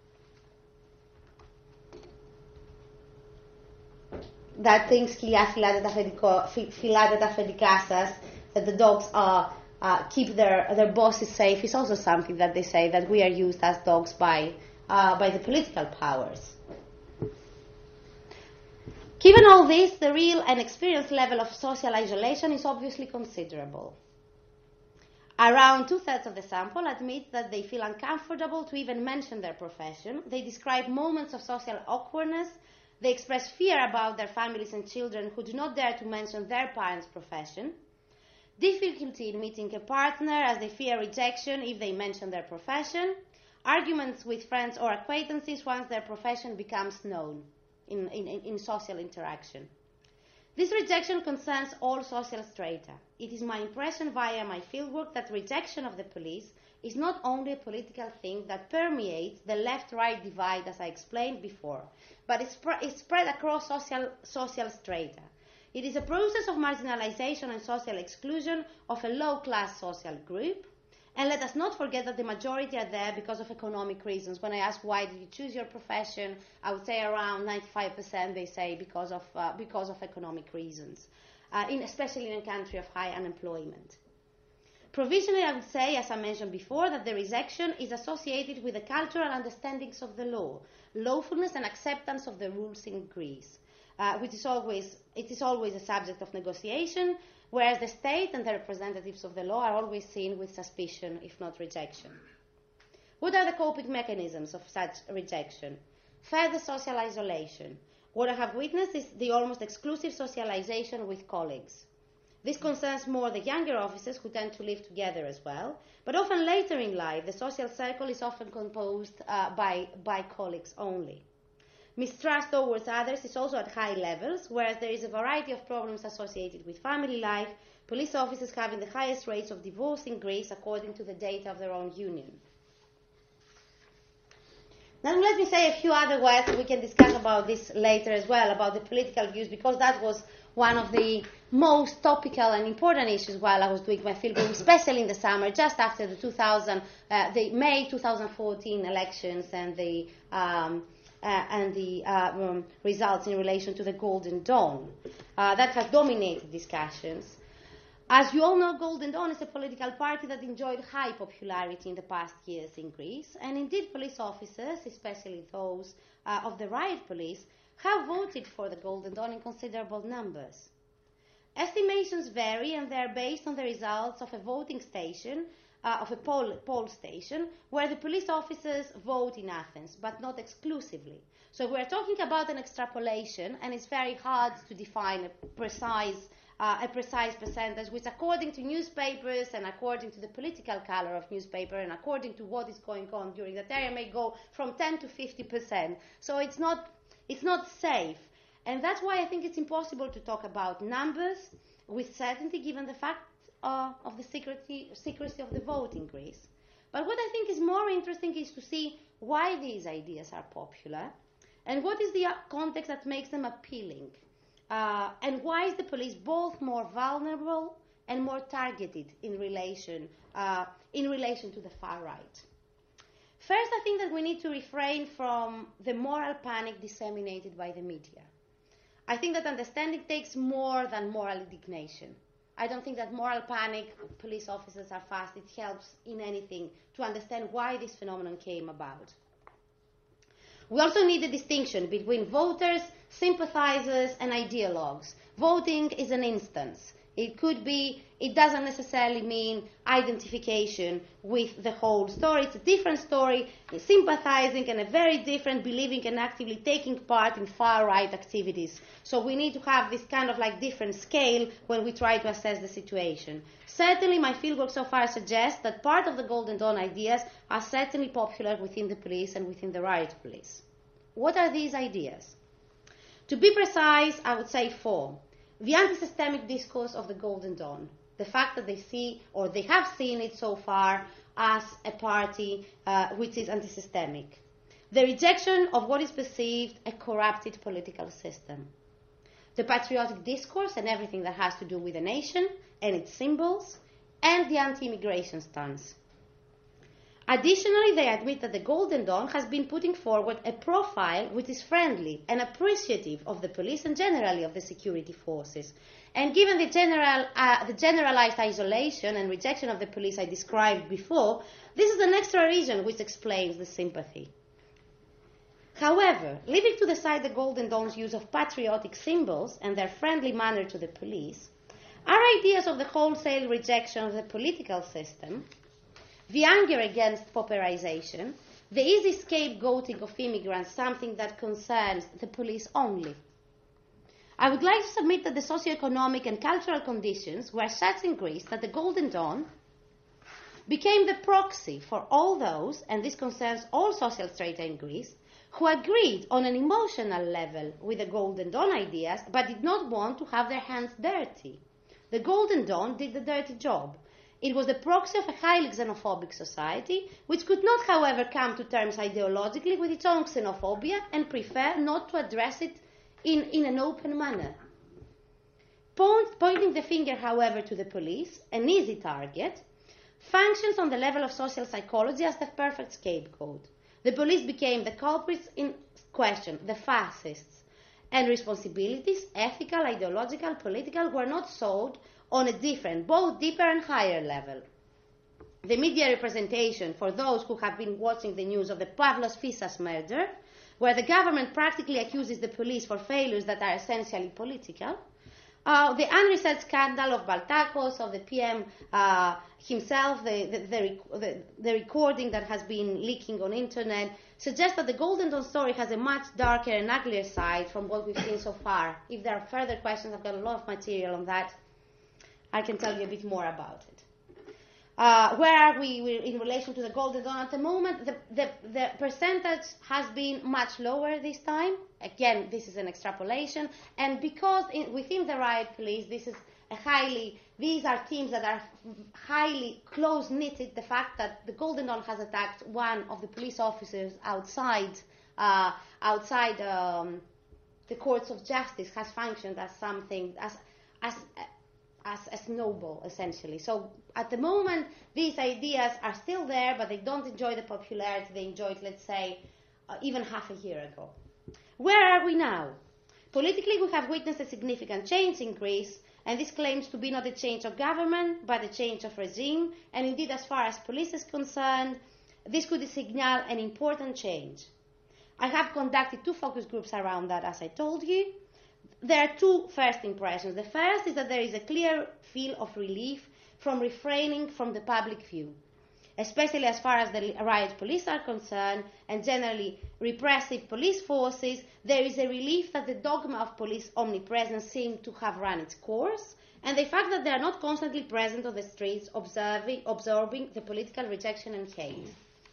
That things φυλάτε τα αφεντικά σας, that the dogs are, uh, keep their, their bosses safe, is also something that they say, that we are used as dogs by, uh, by the political powers. Given all this, the real and experienced level of social isolation is obviously considerable. Around two-thirds of the sample admit that they feel uncomfortable to even mention their profession. They describe moments of social awkwardness. They express fear about their families and children who do not dare to mention their parents' profession. Difficulty in meeting a partner as they fear rejection if they mention their profession. Arguments with friends or acquaintances once their profession becomes known in, in, in social interaction. This rejection concerns all social strata. It is my impression via my fieldwork that rejection of the police is not only a political thing that permeates the left-right divide, as I explained before, but it's, sp- it's spread across social, social strata. It is a process of marginalization and social exclusion of a low-class social group. And let us not forget that the majority are there because of economic reasons. When I ask why did you choose your profession, I would say around ninety-five percent they say because of, uh, because of economic reasons, uh, in, especially in a country of high unemployment. Provisionally, I would say, as I mentioned before, that the rejection is associated with the cultural understandings of the law, lawfulness and acceptance of the rules in Greece, uh, which is always, it is always a subject of negotiation, whereas the state and the representatives of the law are always seen with suspicion, if not rejection. What are the coping mechanisms of such rejection? Further social isolation. What I have witnessed is the almost exclusive socialization with colleagues. This concerns more the younger officers who tend to live together as well, but often later in life, the social circle is often composed uh, by, by colleagues only. Mistrust towards others is also at high levels, whereas there is a variety of problems associated with family life, police officers having the highest rates of divorce in Greece according to the data of their own union. Now let me say a few other words, and we can discuss about this later as well, about the political views, because that was one of the most topical and important issues while I was doing my fieldwork, especially in the summer, just after the two thousand, uh, the May twenty fourteen elections and the um, Uh, and the uh, um, results in relation to the Golden Dawn. Uh, that has dominated discussions. As you all know, Golden Dawn is a political party that enjoyed high popularity in the past years in Greece, and indeed police officers, especially those uh, of the riot police, have voted for the Golden Dawn in considerable numbers. Estimations vary, and they are based on the results of a voting station Uh, of a poll, poll station where the police officers vote in Athens, but not exclusively. So we're talking about an extrapolation, and it's very hard to define a precise, uh, a precise percentage, which according to newspapers and according to the political color of newspaper and according to what is going on during that area may go from ten to fifty percent. So it's not, it's not safe. And that's why I think it's impossible to talk about numbers with certainty, given the fact Uh, of the secrecy, secrecy of the vote in Greece. But what I think is more interesting is to see why these ideas are popular and what is the context that makes them appealing, uh, and why is the police both more vulnerable and more targeted in relation, uh, in relation to the far right. First, I think that we need to refrain from the moral panic disseminated by the media. I think that understanding takes more than moral indignation. I don't think that moral panic, police officers are fast, it helps in anything to understand why this phenomenon came about. We also need a distinction between voters, sympathizers, and ideologues. Voting is an instance. It could be, it doesn't necessarily mean identification with the whole story. It's a different story, sympathizing, and a very different believing and actively taking part in far-right activities. So we need to have this kind of like different scale when we try to assess the situation. Certainly my fieldwork so far suggests that part of the Golden Dawn ideas are certainly popular within the police and within the riot police. What are these ideas? To be precise, I would say four. The anti-systemic discourse of the Golden Dawn, the fact that they see, or they have seen it so far, as a party uh, which is anti-systemic. The rejection of what is perceived a corrupted political system. The patriotic discourse and everything that has to do with the nation and its symbols, and the anti-immigration stance. Additionally, they admit that the Golden Dawn has been putting forward a profile which is friendly and appreciative of the police and generally of the security forces. And given the, general, uh, the generalized isolation and rejection of the police I described before, this is an extra reason which explains the sympathy. However, leaving to the side the Golden Dawn's use of patriotic symbols and their friendly manner to the police, Our ideas of the wholesale rejection of the political system, the anger against pauperization, the easy scapegoating of immigrants, something that concerns the police only. I would like to submit that the socio-economic and cultural conditions were such in Greece that the Golden Dawn became the proxy for all those, and this concerns all social strata in Greece, who agreed on an emotional level with the Golden Dawn ideas, but did not want to have their hands dirty. The Golden Dawn did the dirty job. It was the proxy of a highly xenophobic society, which could not, however, come to terms ideologically with its own xenophobia and prefer not to address it in, in an open manner. Point, pointing the finger, however, to the police, an easy target, functions on the level of social psychology as the perfect scapegoat. The police became the culprits in question, the fascists, and responsibilities, ethical, ideological, political, were not sought on a different, both deeper and higher level. The media representation, for those who have been watching the news of the Pavlos Fissas murder, where the government practically accuses the police for failures that are essentially political, Uh, the unresearched scandal of Baltakos, of the P M uh, himself, the, the, the, the, the recording that has been leaking on internet, suggests that the Golden Dawn story has a much darker and uglier side from what we've seen so far. If there are further questions, I've got a lot of material on that. I can tell you a bit more about it. Uh, where are we in relation to the Golden Dawn at the moment? The, the, the percentage has been much lower this time. Again, this is an extrapolation. And because in, within the riot police, this is a highly, these are teams that are highly close-knitted. The fact that the Golden Dawn has attacked one of the police officers outside, uh, outside um, the courts of justice has functioned as something, as, as, as a snowball, essentially. So at the moment, these ideas are still there, but they don't enjoy the popularity they enjoyed, let's say, uh, even half a year ago. Where are we now? Politically, we have witnessed a significant change in Greece, and this claims to be not a change of government, but a change of regime, and indeed, as far as police is concerned, this could signal an important change. I have conducted two focus groups around that, as I told you. There are two first impressions. The first is that there is a clear feel of relief from refraining from the public view, especially as far as the riot police are concerned, and generally repressive police forces. There is a relief that the dogma of police omnipresence seems to have run its course, and the fact that they are not constantly present on the streets observing, absorbing the political rejection and hate.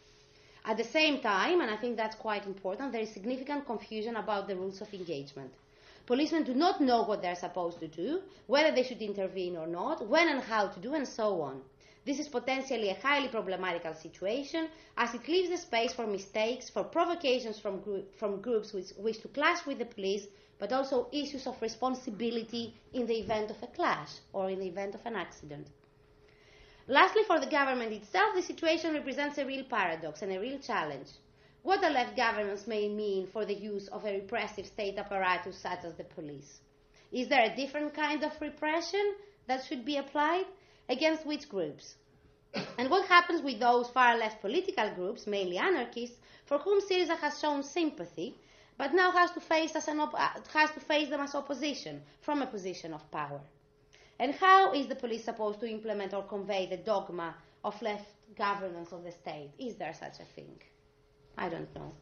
At the same time, and I think that's quite important, there is significant confusion about the rules of engagement. Policemen do not know what they're supposed to do, whether they should intervene or not, when and how to do, and so on. This is potentially a highly problematical situation, as it leaves the space for mistakes, for provocations from, group, from groups which wish to clash with the police, but also issues of responsibility in the event of a clash or in the event of an accident. Lastly, for the government itself, the situation represents a real paradox and a real challenge. What a left governance may mean for the use of a repressive state apparatus such as the police. Is there a different kind of repression that should be applied? Against which groups? And what happens with those far-left political groups, mainly anarchists, for whom Syriza has shown sympathy, but now has to face, as an op- has to face them as opposition from a position of power? And how is the police supposed to implement or convey the dogma of left governance of the state? Is there such a thing? I don't know.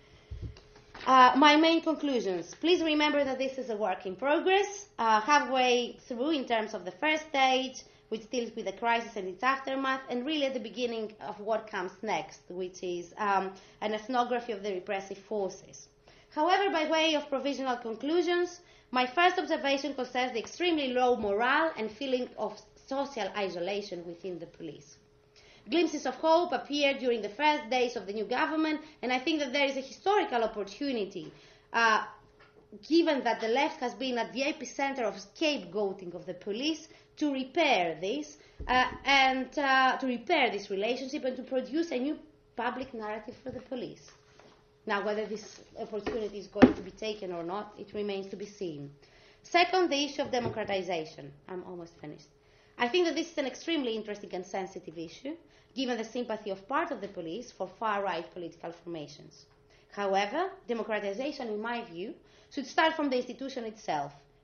Uh, my main conclusions. Please remember that this is a work in progress, uh, halfway through in terms of the first stage, which deals with the crisis and its aftermath, and really at the beginning of what comes next, which is um, an ethnography of the repressive forces. However, by way of provisional conclusions, my first observation concerns the extremely low morale and feeling of social isolation within the police. Glimpses of hope appeared during the first days of the new government, and I think that there is a historical opportunity, uh, given that the left has been at the epicenter of scapegoating of the police, to repair this uh, and uh, to repair this relationship and to produce a new public narrative for the police. Now, whether this opportunity is going to be taken or not, it remains to be seen. Second, the issue of democratization. I'm almost finished. I think that this is an extremely interesting and sensitive issue, given the sympathy of part of the police for far-right political formations. However, democratization, in my view, should start from the institution itself,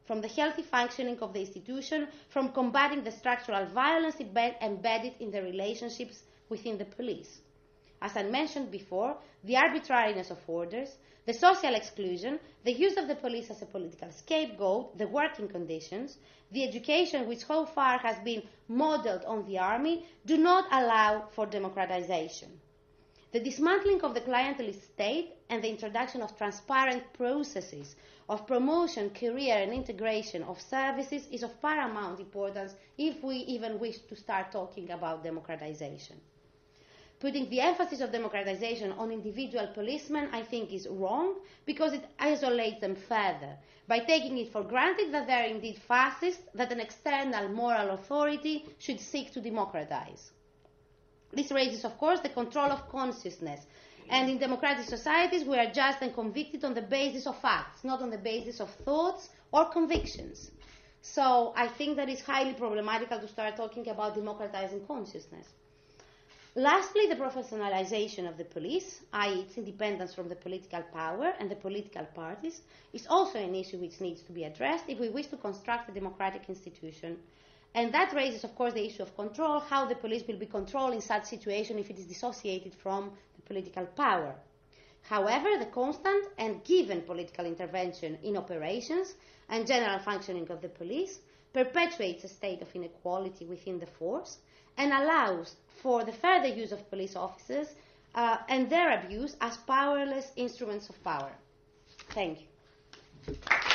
from the healthy functioning of the institution, from combating the structural violence embedded in the relationships within the police. As I mentioned before, the arbitrariness of orders, the social exclusion, the use of the police as a political scapegoat, the working conditions, the education which so far has been modeled on the army, do not allow for democratization. The dismantling of the clientelist state and the introduction of transparent processes of promotion, career and integration of services is of paramount importance if we even wish to start talking about democratization. Putting the emphasis of democratization on individual policemen, I think, is wrong because it isolates them further by taking it for granted that they are indeed fascist, that an external moral authority should seek to democratize. This raises, of course, the control of consciousness. And in democratic societies, we are judged and convicted on the basis of facts, not on the basis of thoughts or convictions. So I think that it's highly problematical to start talking about democratizing consciousness. Lastly, the professionalization of the police, that is its independence from the political power and the political parties, is also an issue which needs to be addressed if we wish to construct a democratic institution. And that raises, of course, the issue of control, how the police will be controlled in such situation if it is dissociated from the political power. However, the constant and given political intervention in operations and general functioning of the police perpetuates a state of inequality within the force and allows for the further use of police officers uh, and their abuse as powerless instruments of power. Thank you.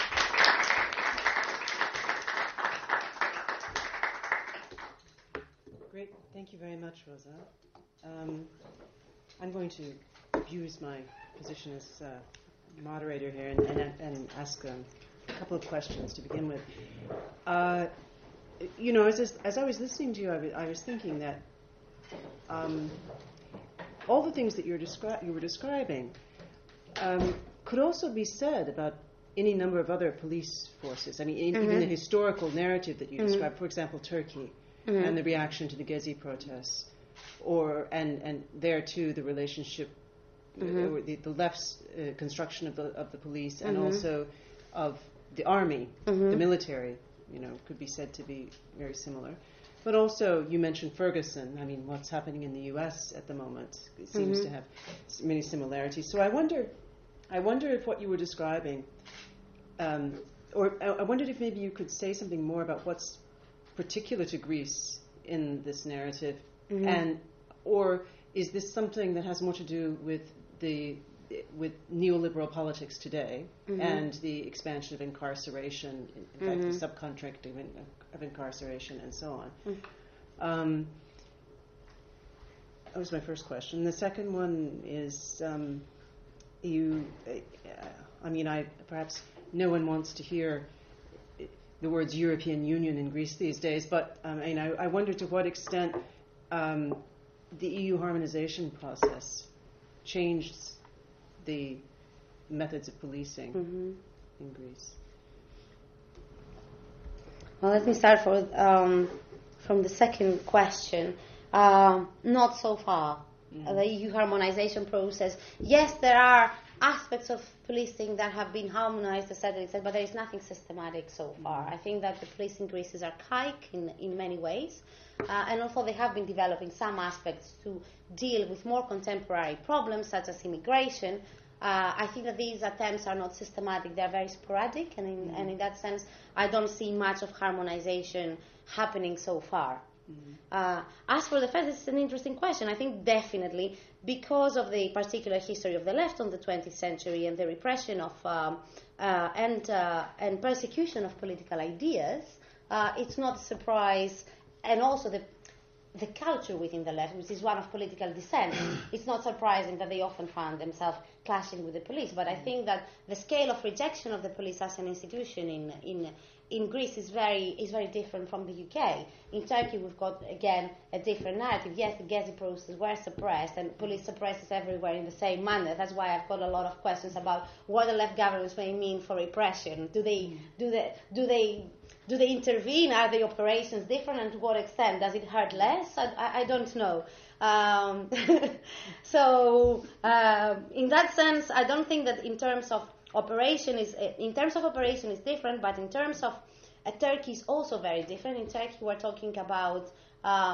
Great. Thank you very much, Rosa. Um, I'm going to abuse my position as uh, moderator here and, and, and ask um, a couple of questions to begin with. Uh, You know, as, as I was listening to you, I was, I was thinking that um, all the things that you're descri- you were describing um, could also be said about any number of other police forces. I mean, in, mm-hmm. even the historical narrative that you mm-hmm. described, for example, Turkey mm-hmm. and the reaction to the Gezi protests, or and, and there too the relationship, mm-hmm. or the, the left's uh, construction of the of the police, and mm-hmm. also of the army, mm-hmm. the military. You know, could be said to be very similar. But also, you mentioned Ferguson. I mean, what's happening in the U S at the moment it seems mm-hmm. to have many similarities. So I wonder, I wonder if what you were describing, um, or I wondered if maybe you could say something more about what's particular to Greece in this narrative, mm-hmm. and or is this something that has more to do with the with neoliberal politics today mm-hmm. and the expansion of incarceration, in, in mm-hmm. fact, the subcontracting of, of incarceration and so on. Mm-hmm. Um, that was my first question. The second one is, um, you, uh, I mean, I perhaps no one wants to hear the words European Union in Greece these days, but um, I mean, I, I wonder to what extent um, the E U harmonization process changed the methods of policing mm-hmm. in Greece. Well, let me start for, um, from the second question. Uh, not so far. Mm-hmm. Uh, the E U harmonization process, yes, there are aspects of policing that have been harmonized, et cetera, et cetera, but there is nothing systematic so far. Mm-hmm. I think that the police in Greece is archaic in, in many ways. Uh, and also they have been developing some aspects to deal with more contemporary problems such as immigration. Uh, I think that these attempts are not systematic, they're very sporadic, and in, mm-hmm. and in that sense I don't see much of harmonization happening so far. Mm-hmm. Uh, as for the first, it's an interesting question. I think definitely because of the particular history of the left on the twentieth century and the repression of um, uh, and, uh, and persecution of political ideas, uh, it's not a surprise. And also the the culture within the left, which is one of political dissent, it's not surprising that they often find themselves clashing with the police. But I think that the scale of rejection of the police as an institution in in in Greece is very is very different from the U K. In Turkey, we've got again a different narrative. Yes, the Gezi protests were suppressed, and police suppresses everywhere in the same manner. That's why I've got a lot of questions about what the left governments may mean for repression. Do they do they do they Do they intervene? Are the operations different, and to what extent? Does it hurt less? I, I, I don't know. Um, so, uh, in that sense, I don't think that in terms of operation is, in terms of operation, is different, but in terms of uh, Turkey is also very different. In Turkey, we're talking about uh,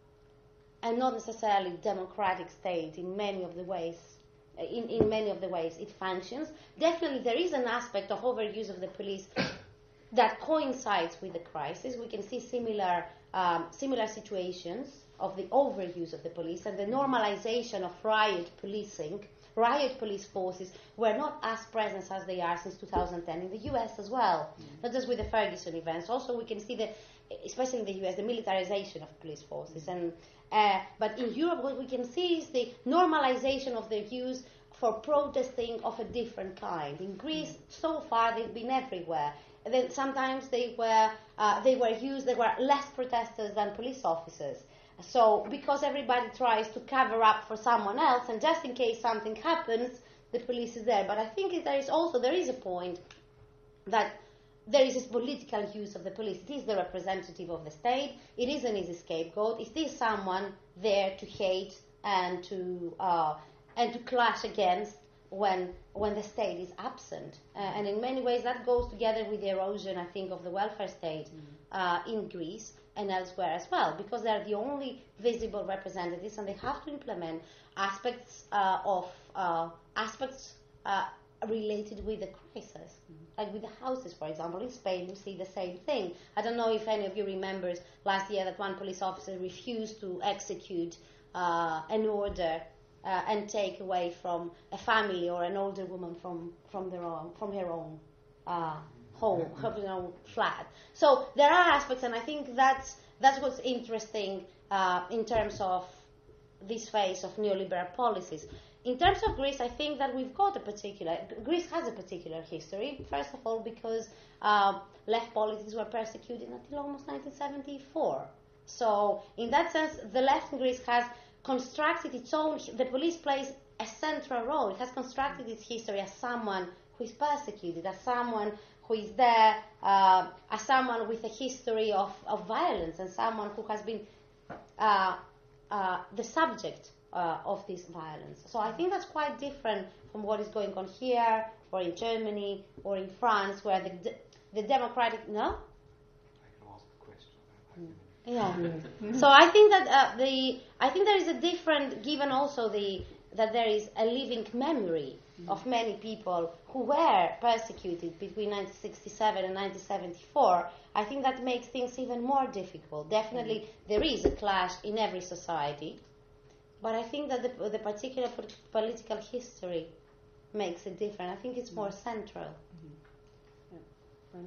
a not necessarily democratic state in many of the ways. In, in many of the ways it functions. Definitely, there is an aspect of overuse of the police that coincides with the crisis. We can see similar um, similar situations of the overuse of the police and the normalization of riot policing. Riot police forces were not as present as they are since two thousand ten in the U S as well, mm-hmm. not just with the Ferguson events. Also, we can see that, especially in the U S, the militarization of police forces. Mm-hmm. And uh, but in Europe, what we can see is the normalization of their use for protesting of a different kind. In Greece, mm-hmm. so far, they've been everywhere. And then sometimes they were uh, they were used. There were less protesters than police officers. So because everybody tries to cover up for someone else, and just in case something happens, the police is there. But I think there is also there is a point that there is this political use of the police. It is the representative of the state. It is an easy scapegoat. It is someone there to hate and to uh, and to clash against when when the state is absent. Uh, and in many ways, that goes together with the erosion, I think, of the welfare state mm-hmm. uh, in Greece and elsewhere as well, because they're the only visible representatives, and they have to implement aspects uh, of uh, aspects uh, related with the crisis, mm-hmm. like with the houses, for example. In Spain, we see the same thing. I don't know if any of you remembers last year that one police officer refused to execute uh, an order uh, and take away from a family or an older woman from from their own from her own. Uh, home, you know, flat. So there are aspects, and I think that's that's what's interesting uh, in terms of this phase of neoliberal policies. In terms of Greece, I think that we've got a particular, Greece has a particular history, first of all, because uh, left politics were persecuted until almost nineteen seventy-four. So in that sense, the left in Greece has constructed its own, the police plays a central role. It has constructed its history as someone who is persecuted, as someone who is there, uh, as someone with a history of, of violence, and someone who has been uh, uh, the subject uh, of this violence. So I think that's quite different from what is going on here, or in Germany, or in France, where the de- the democratic no. I can ask the question. Yeah. So I think that uh, the I think there is a different, given also the that there is a living memory of many people who were persecuted between nineteen sixty-seven and nineteen seventy-four. I think that makes things even more difficult. Definitely, there is a clash in every society, but I think that the, the particular political history makes it different. I think it's more central. Mm-hmm. Yeah.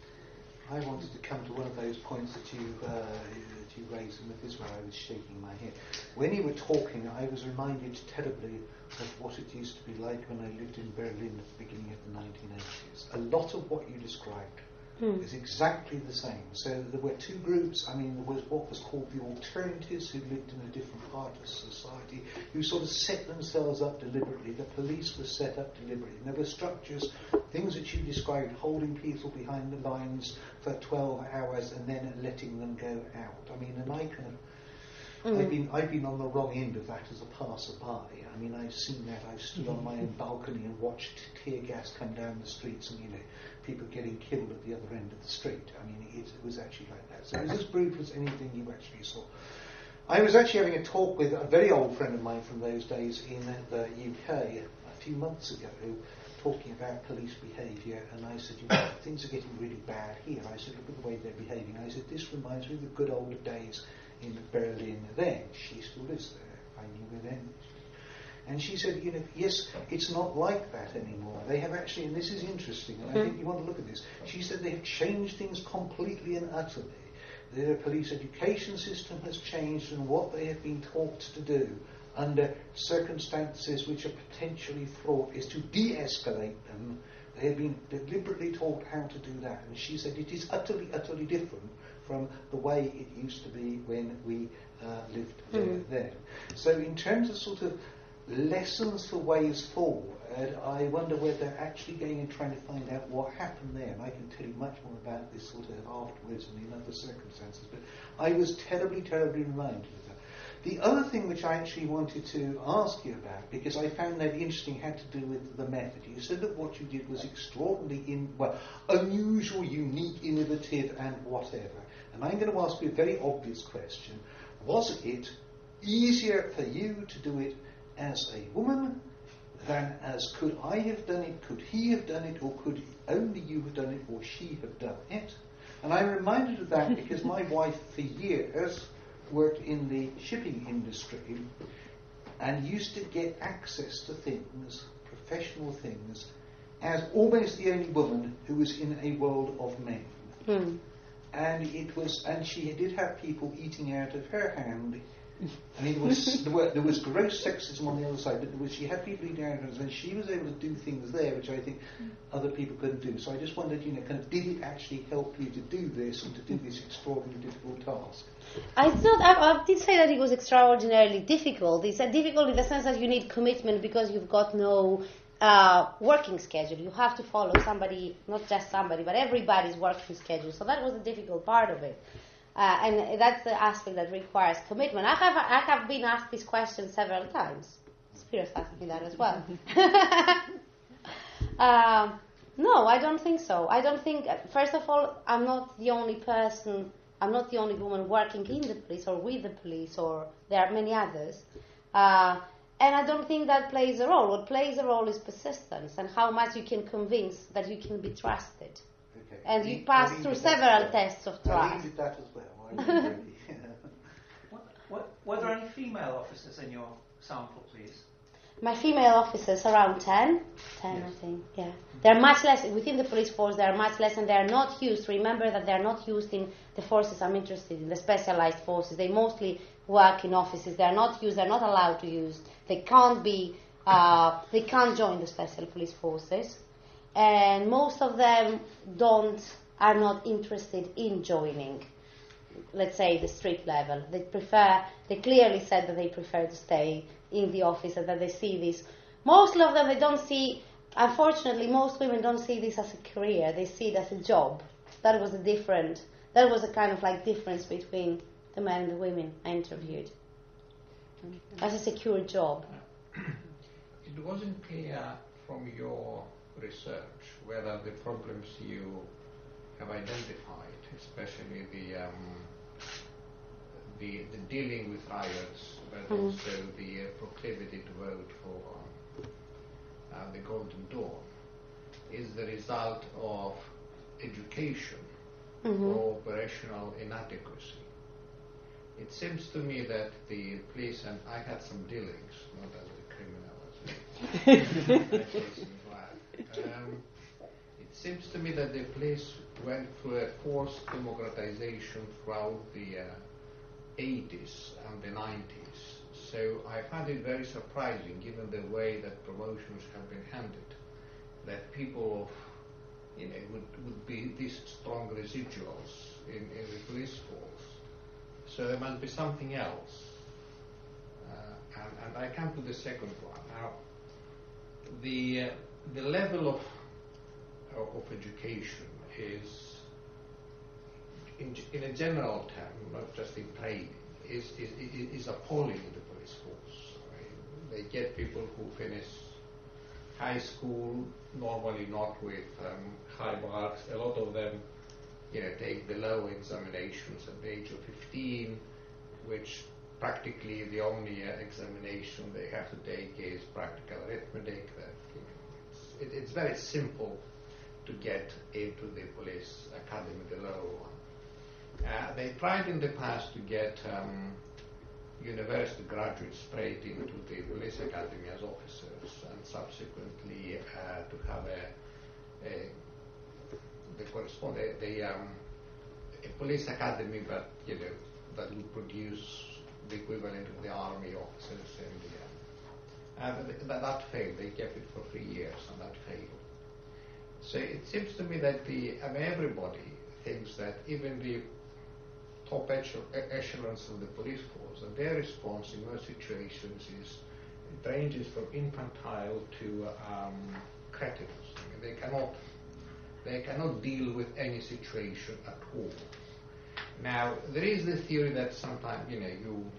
I wanted to come to one of those points that you uh, that you raised, and this is where I was shaking my head. When you were talking, I was reminded terribly of what it used to be like when I lived in Berlin at the beginning of the nineteen eighties. A lot of what you described mm. is exactly the same. So there were two groups. I mean, there was what was called the alternatives, who lived in a different part of society, who sort of set themselves up deliberately. The police was set up deliberately. And there were structures, things that you described, holding people behind the lines for twelve hours and then letting them go out. I mean, and I kind of Mm. I've been I've been on the wrong end of that as a passerby. I mean, I've seen that. I've stood on my own balcony and watched tear gas come down the streets, and you know, people getting killed at the other end of the street. I mean, it, it was actually like that. So it was as brutal as anything you actually saw. I was actually having a talk with a very old friend of mine from those days in the U K a few months ago, talking about police behaviour, and I said, you know, things are getting really bad here. I said, look at the way they're behaving. I said, this reminds me of the good old days in Berlin then. She still lives there. I knew her then. And she said, you know, yes, it's not like that anymore. They have actually, and this is interesting, and I think you want to look at this. She said they have changed things completely and utterly. Their police education system has changed, and what they have been taught to do under circumstances which are potentially fraught is to de-escalate them. They have been deliberately taught how to do that. And she said it is utterly, utterly different from the way it used to be when we uh, lived there mm-hmm. then. So in terms of sort of lessons for ways forward, I wonder whether they're actually going and trying to find out what happened there. And I can tell you much more about this sort of afterwards and in other circumstances. But I was terribly, terribly reminded of that. The other thing which I actually wanted to ask you about, because I found that interesting, had to do with the method. You said that what you did was extraordinarily, in, well, unusual, unique, innovative, and whatever. And I'm going to ask you a very obvious question. Was it easier for you to do it as a woman than as could I have done it, could he have done it, or could only you have done it, or she have done it? And I'm reminded of that because my wife for years worked in the shipping industry and used to get access to things, professional things, as almost the only woman who was in a world of men. Mm. And it was, and she did have people eating out of her hand. I mean, there was, there, were, there was gross sexism on the other side, but there was, she had people eating out of her hands, and she was able to do things there which I think other people couldn't do. So I just wondered, you know, kind of, did it actually help you to do this and to do this extraordinarily difficult task? I thought I, I did say that it was extraordinarily difficult. It's uh, difficult in the sense that you need commitment because you've got no uh, working schedule. You have to follow somebody, not just somebody, but everybody's working schedule. So that was the difficult part of it. Uh, and that's the aspect that requires commitment. I have I have been asked this question several times. Spiros asked me that as well. um, no, I don't think so. I don't think, first of all, I'm not the only person, I'm not the only woman working in the police or with the police, or there are many others. Uh, and I don't think that plays a role. What plays a role is persistence and how much you can convince that you can be trusted. Okay. And you pass through several tests of trust. I needed that as well. I really, yeah. what, what, were there any female officers in your sample, please? My female officers, around ten. ten, yes. I think, yeah. They're much less, within the police force, they are much less, and they are not used. Remember that they are not used in the forces I'm interested in, the specialized forces. They mostly work in offices. They are not used, they're not allowed to use. They can't be, uh, they can't join the special police forces. And most of them don't, are not interested in joining, let's say, the street level. They prefer, they clearly said that they prefer to stay in the office and that they see this. Most of them, they don't see, unfortunately, most women don't see this as a career. They see it as a job. That was a different, that was a kind of like difference between the men and the women I interviewed. As a secure job. It wasn't clear from your research whether the problems you have identified, especially the um, the, the dealing with riots, but mm. also the uh, proclivity to vote for uh, the Golden Dawn, is the result of education mm-hmm. or operational inadequacy. It seems to me that the police, and I had some dealings, not as a criminal, as a um, it seems to me that the police went through a forced democratization throughout the uh, eighties and the nineties. So I find it very surprising, given the way that promotions have been handed, that people of, you know, would, would be these strong residuals in, in the police force. So there must be something else. Uh, and, and I come to the second one. Now, the, uh, the level of, of education is, in, in a general term, not just in training, is, is, is appalling in the police force. I mean, they get people who finish high school, normally not with um, high marks. A lot of them, you know, take the low examinations at the age of fifteen, which practically the only uh, examination they have to take is practical arithmetic. That, you know, it's, it, it's very simple to get into the police academy, the lower one. Uh, they tried in the past to get um, university graduates straight into the police academy as officers, and subsequently uh, to have a, a the correspond the, the um, a police academy, but you know that would produce the equivalent of the army officers in the um, and that, that failed. They kept it for three years, and that failed. So it seems to me that the I mean, everybody thinks that even the top echelons of the police force, and their response in most situations is it ranges from infantile to um, cretinous. I mean, they cannot they cannot deal with any situation at all. Now there is the theory that sometimes you know you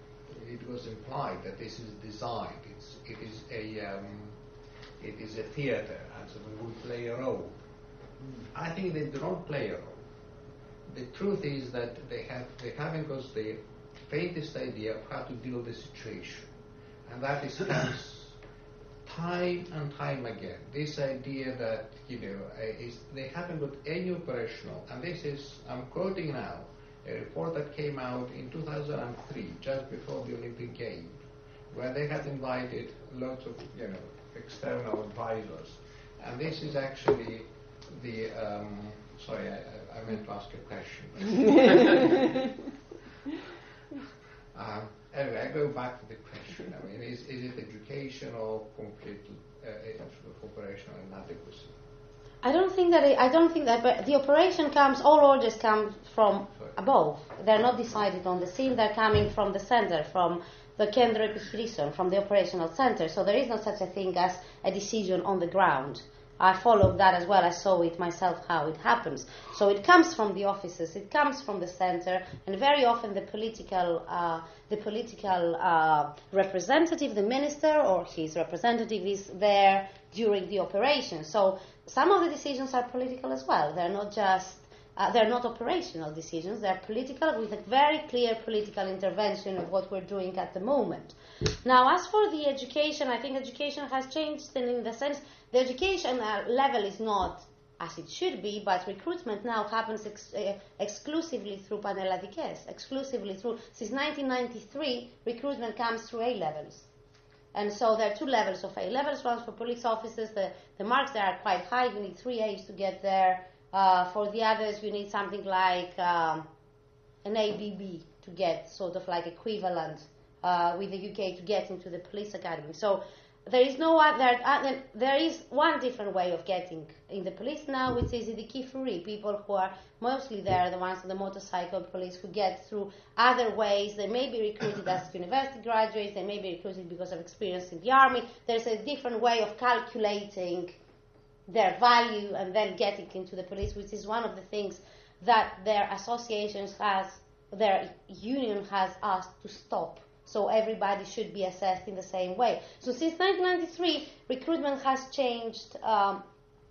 it was implied that this is designed. It's, it is a um, it is a theatre, and so we will play a role. I think they do not play a role. The truth is that they have they haven't got the faintest idea of how to deal with the situation, and that is comes time and time again. This idea that you know uh, is they haven't got any operational, and this is I'm quoting now a report that came out in two thousand three, just before the Olympic Games, where they had invited lots of you know external advisors, and this is actually the. Um, sorry, I, I meant to ask a question. um, anyway, I go back to the question. I mean, is, is it education or complete uh, sort of operational inadequacy? I don't think that. It, I don't think that. But the operation comes. All orders come from Sorry. above. They're not decided on the scene. They're coming from the center, from the Kendra Epichirison, from the operational center. So there is no such a thing as a decision on the ground. I followed that as well. I saw it myself how it happens. So it comes from the offices. It comes from the center, and very often the political, uh, the political uh, representative, the minister or his representative, is there during the operation. So some of the decisions are political as well. They're not just, uh, they're not operational decisions. They're political with a very clear political intervention of what we're doing at the moment. Now, as for the education, I think education has changed, and in the sense, the education uh, level is not as it should be, but recruitment now happens ex- uh, exclusively through Panelladikes, exclusively through, since nineteen ninety-three, recruitment comes through A-levels. And so there are two levels of A-levels. One for police officers, the, the marks there are quite high. You need three A's to get there. Uh, for the others, you need something like um, an A B B to get, sort of like equivalent uh, with the U K to get into the police academy. So there is no other, uh, there is one different way of getting in the police now, which is the Kifuri, people who are mostly there, the ones in the motorcycle police who get through other ways. They may be recruited as university graduates, they may be recruited because of experience in the army. There's a different way of calculating their value and then getting into the police, which is one of the things that their associations has, their union has asked to stop. So everybody should be assessed in the same way. So since nineteen ninety-three, recruitment has changed um,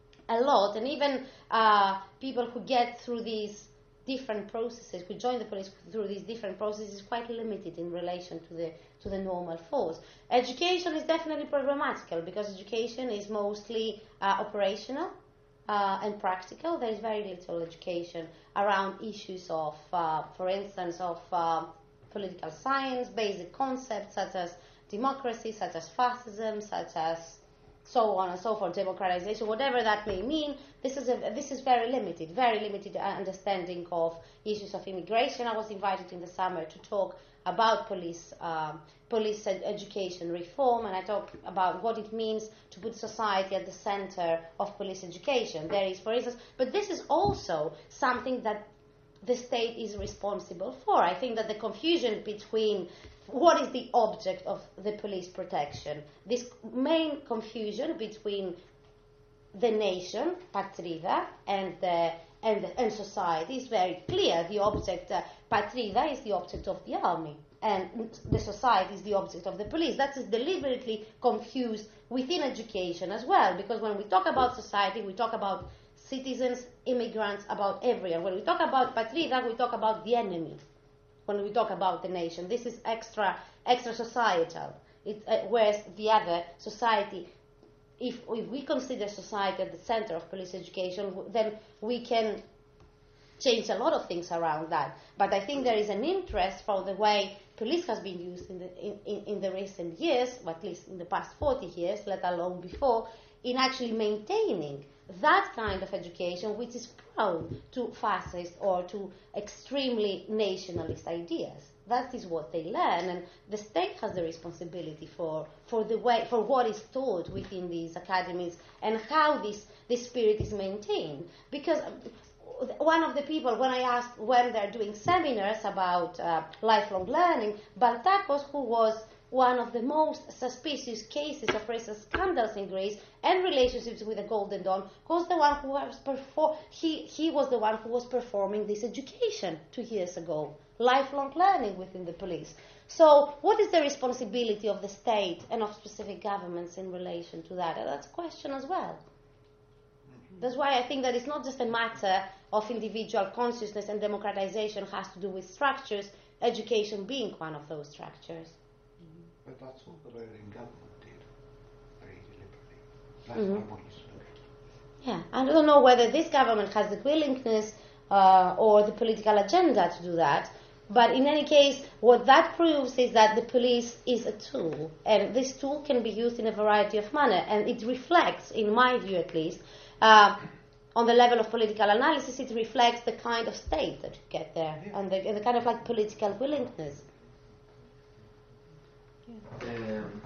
a lot, and even uh, people who get through these different processes, who join the police through these different processes, is quite limited in relation to the to the normal force. Education is definitely problematical because education is mostly uh, operational uh, and practical. There is very little education around issues of, uh, for instance, of uh, political science, basic concepts such as democracy, such as fascism, such as so on and so forth, democratization, whatever that may mean. This is a, this is very limited, very limited understanding of issues of immigration. I was invited in the summer to talk about police um, police ed- education reform, and I talked about what it means to put society at the center of police education. There is, for instance, but this is also something that the state is responsible for. I think that the confusion between what is the object of the police protection, this main confusion between the nation, Patrida, and the and, and society is very clear. The object, uh, Patrida, is the object of the army, and the society is the object of the police. That is deliberately confused within education as well, because when we talk about society, we talk about citizens, immigrants, about everyone. When we talk about Patrida, we talk about the enemy. When we talk about the nation, this is extra, extra societal. It, uh, whereas the other society, if, if we consider society at the center of police education, then we can change a lot of things around that. But I think there is an interest for the way police has been used in the in, in, in the recent years, or at least in the past forty years, let alone before, in actually maintaining that kind of education which is prone to fascist or to extremely nationalist ideas. That is what they learn, and the state has the responsibility for, for the way for what is taught within these academies and how this, this spirit is maintained. Because one of the people, when I asked when they're doing seminars about uh, lifelong learning, Baltakos, who was one of the most suspicious cases of racist scandals in Greece and relationships with the Golden Dawn, was the one who was perform. He he was the one who was performing this education two years ago. lifelong learning within the police. So what is the responsibility of the state and of specific governments in relation to that? And that's a question as well. That's why I think that it's not just a matter of individual consciousness, and democratization has to do with structures, education being one of those structures. But that's what the Berlin government did, very deliberately. That's Mm-hmm. what I want you to look at. Yeah, I don't know whether this government has the willingness uh, or the political agenda to do that. But in any case, what that proves is that the police is a tool, and this tool can be used in a variety of manner, and it reflects, in my view at least, uh, on the level of political analysis, it reflects the kind of state that you get there, yeah. and, the, and the kind of like political willingness. Yeah. Um,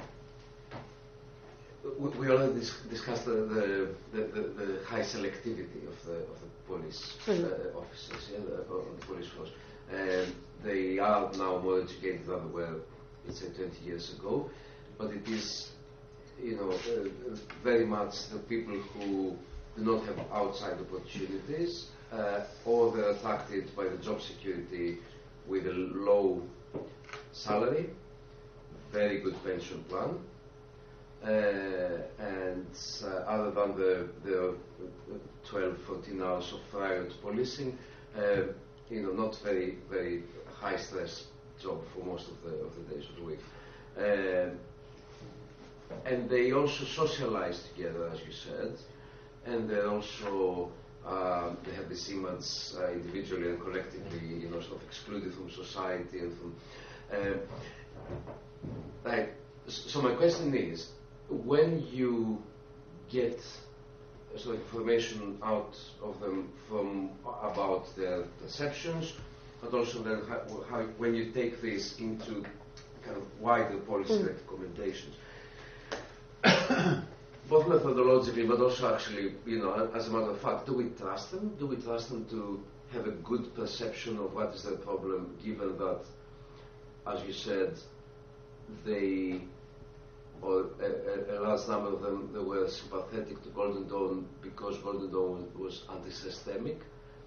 we, we already dis- discussed the the, the, the the high selectivity of the of the police mm-hmm. uh, officers, yeah, the, of the police force. Um, they are now more educated than they were, let's say, twenty years ago, but it is, you know, uh, very much the people who do not have outside opportunities, uh, or they're attracted by the job security with a low salary, very good pension plan, uh, and uh, other than the, the twelve, fourteen hours of riot policing, uh, you know, not very, very high stress job for most of the of the days of the week. Uh, and they also socialize together, as you said, and they also um, they have this image uh, individually and collectively, you know, sort of excluded from society and from. Uh, right. So my question is, when you get sort of information out of them from about their perceptions, but also then how, how when you take this into kind of wider policy mm. recommendations, both methodologically but also actually, you know, as a matter of fact, do we trust them? Do we trust them to have a good perception of what is their problem, given that, as you said, they, or a, a, a large number of them, they were sympathetic to Golden Dawn because Golden Dawn was anti-systemic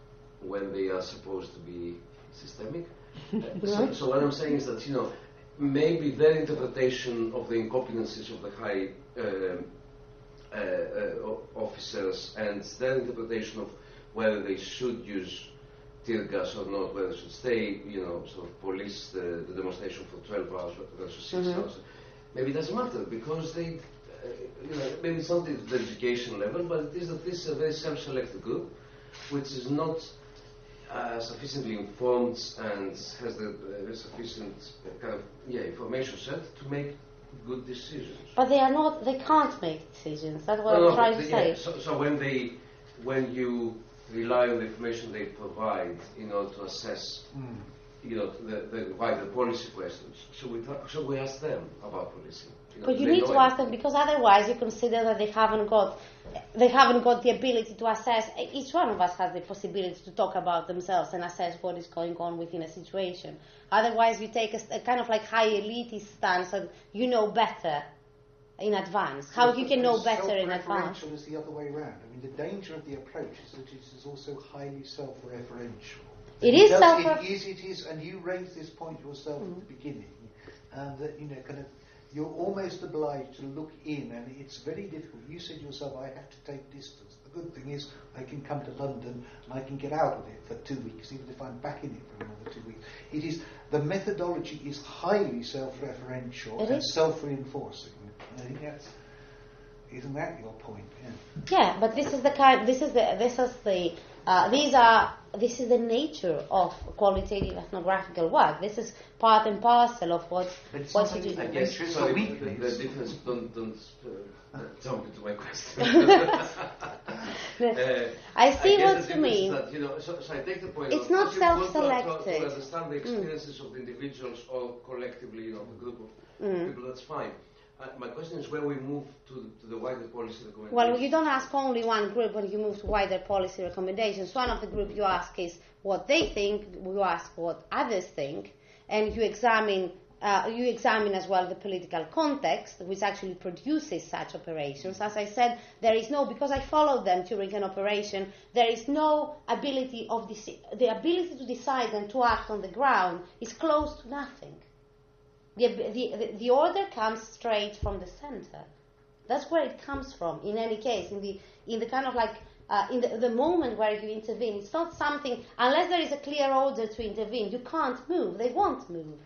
when they are supposed to be systemic. uh, so, so what I'm saying is that, you know, maybe their interpretation of the incompetencies of the high uh, uh, uh, officers and their interpretation of whether they should use tear gas or not, whether they should stay, you know, sort of police the, the demonstration for twelve hours versus six mm-hmm. hours. Maybe it doesn't matter because they, uh, you know, maybe it's not the education level, but it is that this is a very self-selected group which is not uh, sufficiently informed and has the uh, sufficient uh, kind of yeah information set to make good decisions. But they are not. They can't make decisions. That's what no, I'm no, trying to the, say. Yeah, so, so when they, when you rely on the information they provide in order to assess, mm. you know, the, the wider policy questions, should we th- should we ask them about policing? You know, but you need to ask them, because otherwise you consider that they haven't got they haven't got the ability to assess. Each one of us has the possibility to talk about themselves and assess what is going on within a situation. Otherwise, you take a, a kind of like high elitist stance and you know better in advance. How you can know better in advance? Self-referential is the other way around. I mean, the danger of the approach is that it is also highly self-referential. It is does, self. It is. It is, and you raised this point yourself mm. at the beginning, um, that you know, kind of, you're almost obliged to look in, and it's very difficult. You said yourself, I have to take distance. The good thing is, I can come to London and I can get out of it for two weeks, even if I'm back in it for another two weeks. It is the methodology is highly self-referential it and is. self-reinforcing. I think that's, isn't that your point? Yeah. Yeah, but this is the kind. This is the. This is the. Uh, these are. This is the nature of qualitative ethnographical work. This is part and parcel of what what you do. I guess sorry, the, the difference. Don't don't uh, jump into my question. uh, I see I what you mean. That, you know, so, so I take the point. It's of, not self-selected. self-selected. To, to, to understand the experiences mm. of the individuals or collectively, you know, the group of mm. people. That's fine. Uh, my question is when we move to, to the wider policy recommendations. Well, you don't ask only one group when you move to wider policy recommendations. One of the group you ask is what they think, you ask what others think, and you examine uh, you examine as well the political context which actually produces such operations. As I said, there is no, because I followed them during an operation, there is no ability of deci- the ability to decide and to act on the ground is close to nothing. The, the, the order comes straight from the center. That's where it comes from. In any case, in the in the kind of like uh, in the, the moment where you intervene, it's not something, unless there is a clear order to intervene, you can't move. They won't move.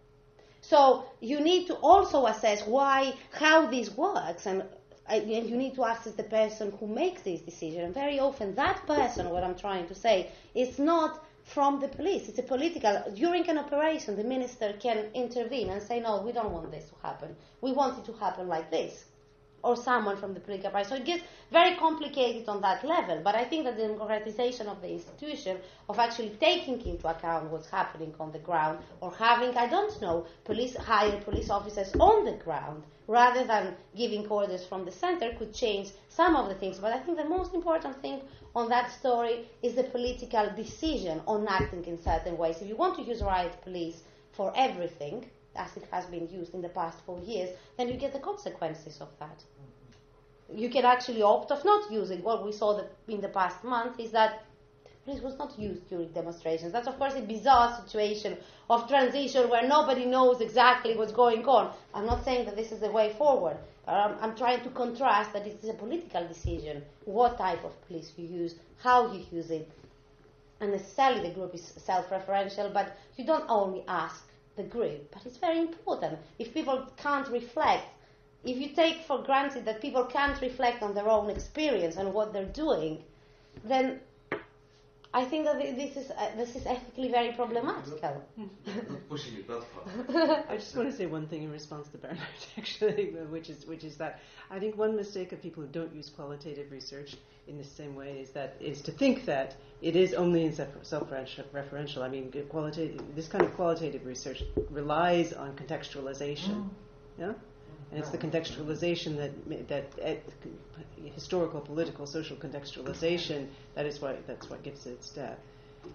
So you need to also assess why, how this works, and, and you need to assess the person who makes this decision. And very often, that person, what I'm trying to say, is not from the police. It's a political. During an operation, the minister can intervene and say, "No, we don't want this to happen. We want it to happen like this." Or someone from the political party. So it gets very complicated on that level. But I think that the democratization of the institution, of actually taking into account what's happening on the ground, or having, I don't know, police hire police officers on the ground, rather than giving orders from the center, could change some of the things. But I think the most important thing on that story is the political decision on acting in certain ways. If you want to use riot police for everything, as it has been used in the past four years, then you get the consequences of that. You can actually opt of not using. What we saw the, in the past month is that police was not used during demonstrations. That's, of course, a bizarre situation of transition where nobody knows exactly what's going on. I'm not saying that this is the way forward, but I'm, I'm trying to contrast that it is a political decision, what type of police you use, how you use it. And necessarily the group is self-referential, but you don't only ask the group, but it's very important. If people can't reflect, if you take for granted that people can't reflect on their own experience and what they're doing, then I think that this is uh, this is ethically very problematical. Not pushing it that far. I just want to say one thing in response to Bernard, actually, which is which is that I think one mistake of people who don't use qualitative research in the same way is that is to think that it is only in self-referential. I mean, qualitative, this kind of qualitative research relies on contextualization, mm. yeah. And it's the contextualization that that uh, historical, political, social contextualization that is what that's what gives it its depth.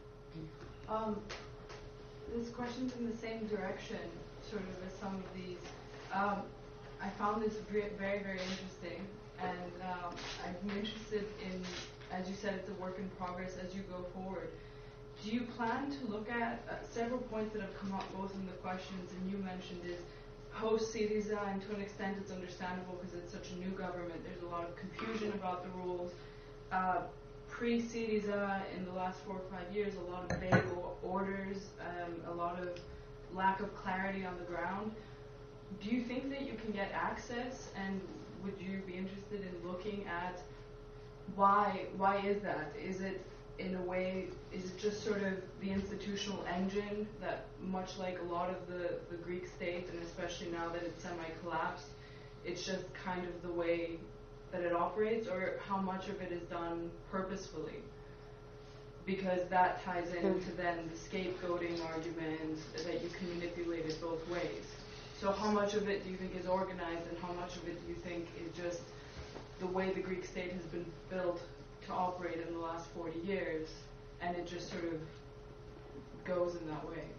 Um, this question's in the same direction, sort of as some of these. Um, I found this very, very, very interesting, and um, I'm interested in, as you said, it's a work in progress as you go forward. Do you plan to look at uh, several points that have come up both in the questions and you mentioned is post-Syriza, and to an extent it's understandable because it's such a new government, there's a lot of confusion about the rules. Uh, pre-Syriza, in the last four or five years, a lot of vague orders, um, a lot of lack of clarity on the ground. Do you think that you can get access, and would you be interested in looking at why, why is that? Is it in a way, is it just sort of the institutional engine that, much like a lot of the, the Greek state, and especially now that it's semi-collapsed, it's just kind of the way that it operates, or how much of it is done purposefully? Because that ties into then the scapegoating argument that you can manipulate it both ways. So how much of it do you think is organized, and how much of it do you think is just the way the Greek state has been built to operate in the last forty years, and it just sort of goes in that way?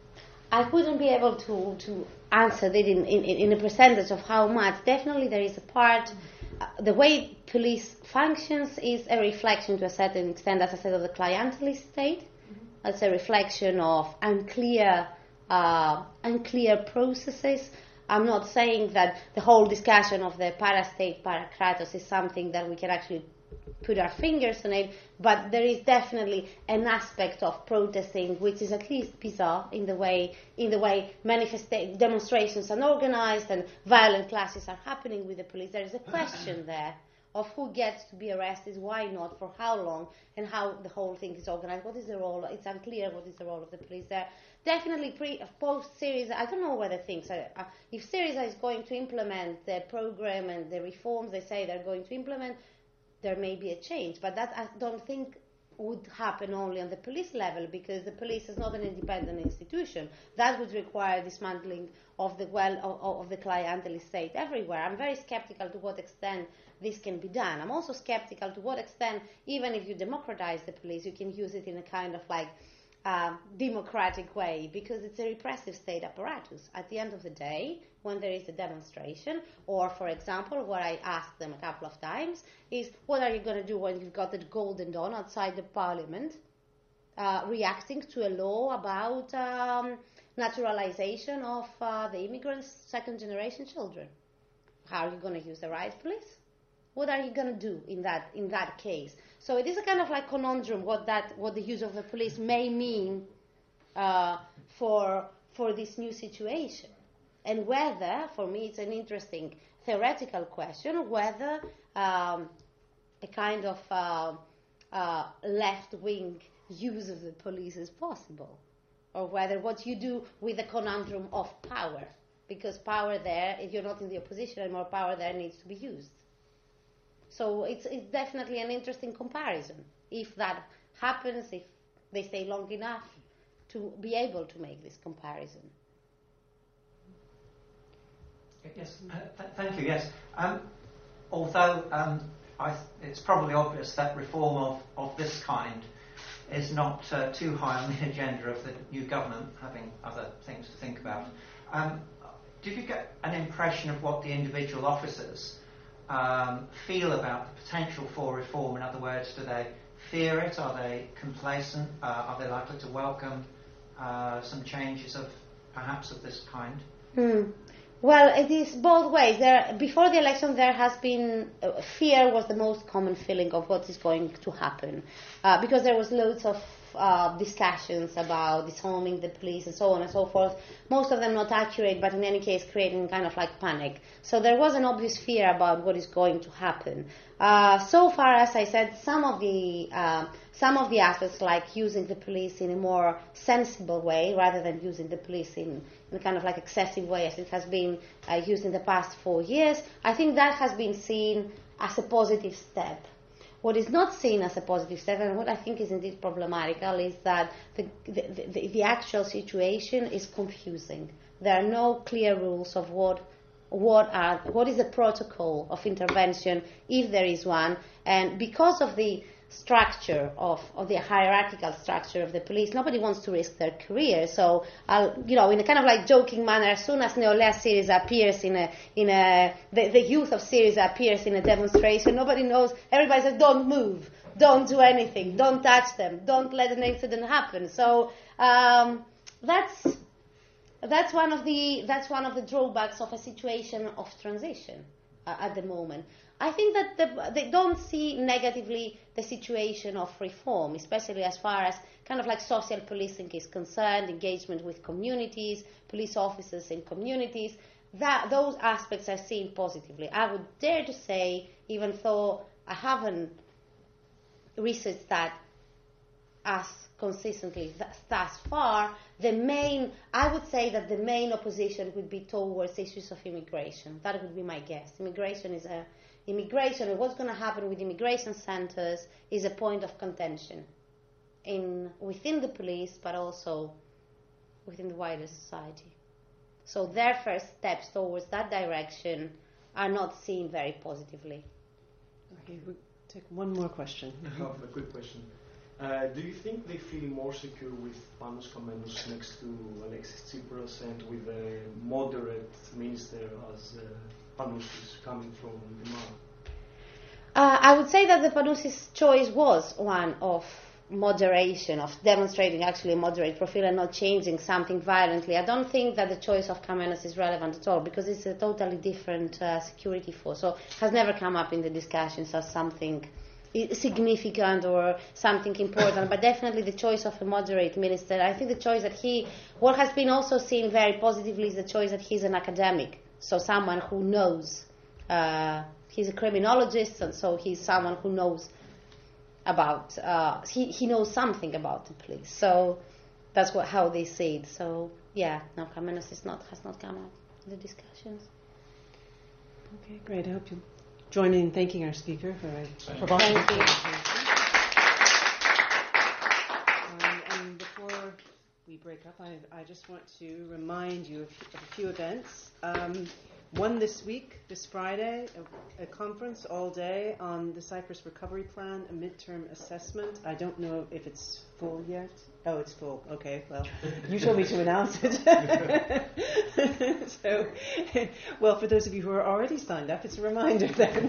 I wouldn't be able to, to answer that in, in, in a percentage of how much. Definitely there is a part, uh, the way police functions is a reflection to a certain extent, as I said, of the clientelist state. Mm-hmm. It's a reflection of unclear, uh, unclear processes. I'm not saying that the whole discussion of the parastate, parakratos is something that we can actually put our fingers on it, but there is definitely an aspect of protesting which is at least bizarre in the way in the way manifesta- demonstrations are organized and violent clashes are happening with the police. There is a question there of who gets to be arrested, why not, for how long, and how the whole thing is organized. What is the role? It's unclear what is the role of the police there. Definitely pre, post-Syriza, I don't know whether things are, uh, if Syriza is going to implement the program and the reforms they say they're going to implement, there may be a change, but that I don't think would happen only on the police level, because the police is not an independent institution. That would require dismantling of the well of, of the clientelist state everywhere. I'm very skeptical to what extent this can be done. I'm also skeptical to what extent, even if you democratize the police, you can use it in a kind of like uh, democratic way, because it's a repressive state apparatus. At the end of the day, when there is a demonstration, or for example, what I asked them a couple of times is, what are you going to do when you've got the Golden Dawn outside the parliament, uh, reacting to a law about um, naturalization of uh, the immigrants' second-generation children? How are you going to use the riot police? What are you going to do in that in that case? So it is a kind of like conundrum what that what the use of the police may mean uh, for for this new situation, and whether, for me, it's an interesting theoretical question, whether um, a kind of uh, uh, left-wing use of the police is possible, or whether what you do with the conundrum of power, because power there, if you're not in the opposition anymore, power there needs to be used. So it's, it's definitely an interesting comparison, if that happens, if they stay long enough to be able to make this comparison. Yes, uh, th- thank you, yes. Um, although um, I th- it's probably obvious that reform of, of this kind is not uh, too high on the agenda of the new government, having other things to think about. Um, did you get an impression of what the individual officers um, feel about the potential for reform? In other words, do they fear it? Are they complacent? Uh, are they likely to welcome uh, some changes of perhaps of this kind? Hmm. Well, it is both ways. There, before the election, there has been uh, fear was the most common feeling of what is going to happen, uh, because there was loads of uh, discussions about disarming the police and so on and so forth. Most of them not accurate, but in any case, creating kind of like panic. So there was an obvious fear about what is going to happen. Uh, so far, as I said, some of the uh, some of the aspects, like using the police in a more sensible way rather than using the police in, in a kind of like excessive way as it has been uh, used in the past four years, I think that has been seen as a positive step. What is not seen as a positive step, and what I think is indeed problematical, is that the, the, the, the actual situation is confusing. There are no clear rules of what what are what is the protocol of intervention, if there is one, and because of the structure of, of the hierarchical structure of the police, nobody wants to risk their career. So, I'll, you know, in a kind of like joking manner, as soon as Neolea Syriza appears in a in a the, the youth of Syriza appears in a demonstration, nobody knows. Everybody says, "Don't move, don't do anything, don't touch them, don't let an incident happen." So um, that's that's one of the that's one of the drawbacks of a situation of transition uh, at the moment. I think that the, they don't see negatively the situation of reform, especially as far as kind of like social policing is concerned, engagement with communities, police officers in communities. That those aspects are seen positively. I would dare to say, even though I haven't researched that as consistently thus far, the main, I would say that the main opposition would be towards issues of immigration. That would be my guess. Immigration is a Immigration and what's going to happen with immigration centers is a point of contention in within the police, but also within the wider society. So their first steps towards that direction are not seen very positively. Okay, we'll take one more question. I have a quick question. Uh, do you think they feel more secure with Panos Kamenos next to Alexis Tsipras and with a moderate minister as uh, Panos is coming from the Demar? Uh, I would say that the Panousis choice was one of moderation, of demonstrating actually a moderate profile and not changing something violently. I don't think that the choice of Kamenos is relevant at all, because it's a totally different uh, security force. So it has never come up in the discussions as something significant or something important, but definitely the choice of a moderate minister. I think the choice that he, what has been also seen very positively is the choice that he's an academic, so someone who knows, uh, he's a criminologist, and so he's someone who knows about, uh, he, he knows something about the police, so that's what, how they see it. So yeah, no, Kamenos is not, has not come up in the discussions. Okay, great. I hope you join in thanking our speaker for a provocative Thank you. Um, and before we break up, I, I just want to remind you of, of a few events. Um, one this week, this Friday, a, a conference all day on the Cyprus Recovery Plan, a midterm assessment. I don't know if it's full yet. Oh, it's full. Okay, well, you told me to announce it. So, well, for those of you who are already signed up, it's a reminder then.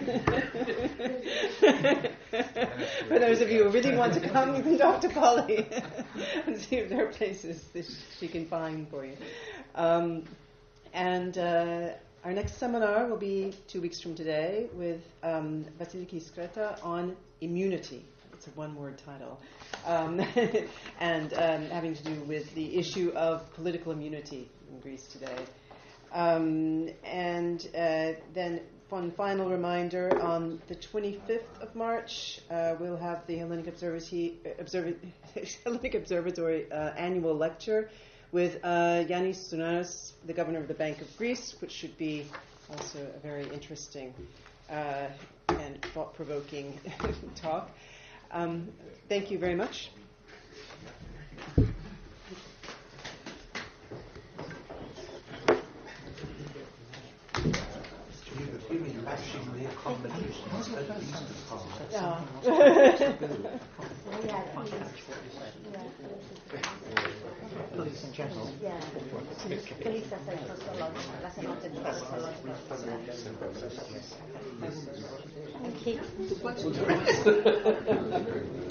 For those of you who really want to come, you can talk to Polly and see if there are places that she can find for you. Um, and uh, our next seminar will be two weeks from today with um, Vasiliki Skreta on immunity. It's a one-word title. Um, and um, having to do with the issue of political immunity in Greece today. Um, and uh, then one final reminder, on the twenty-fifth of March, uh, we'll have the Hellenic Observatory, Observ- Hellenic Observatory uh, annual lecture with uh, Yannis Sounaras, the governor of the Bank of Greece, which should be also a very interesting uh, and thought-provoking talk. Um, thank you very much. Yeah. Police in general. Yeah. Police are sociological. That's not the Thank you.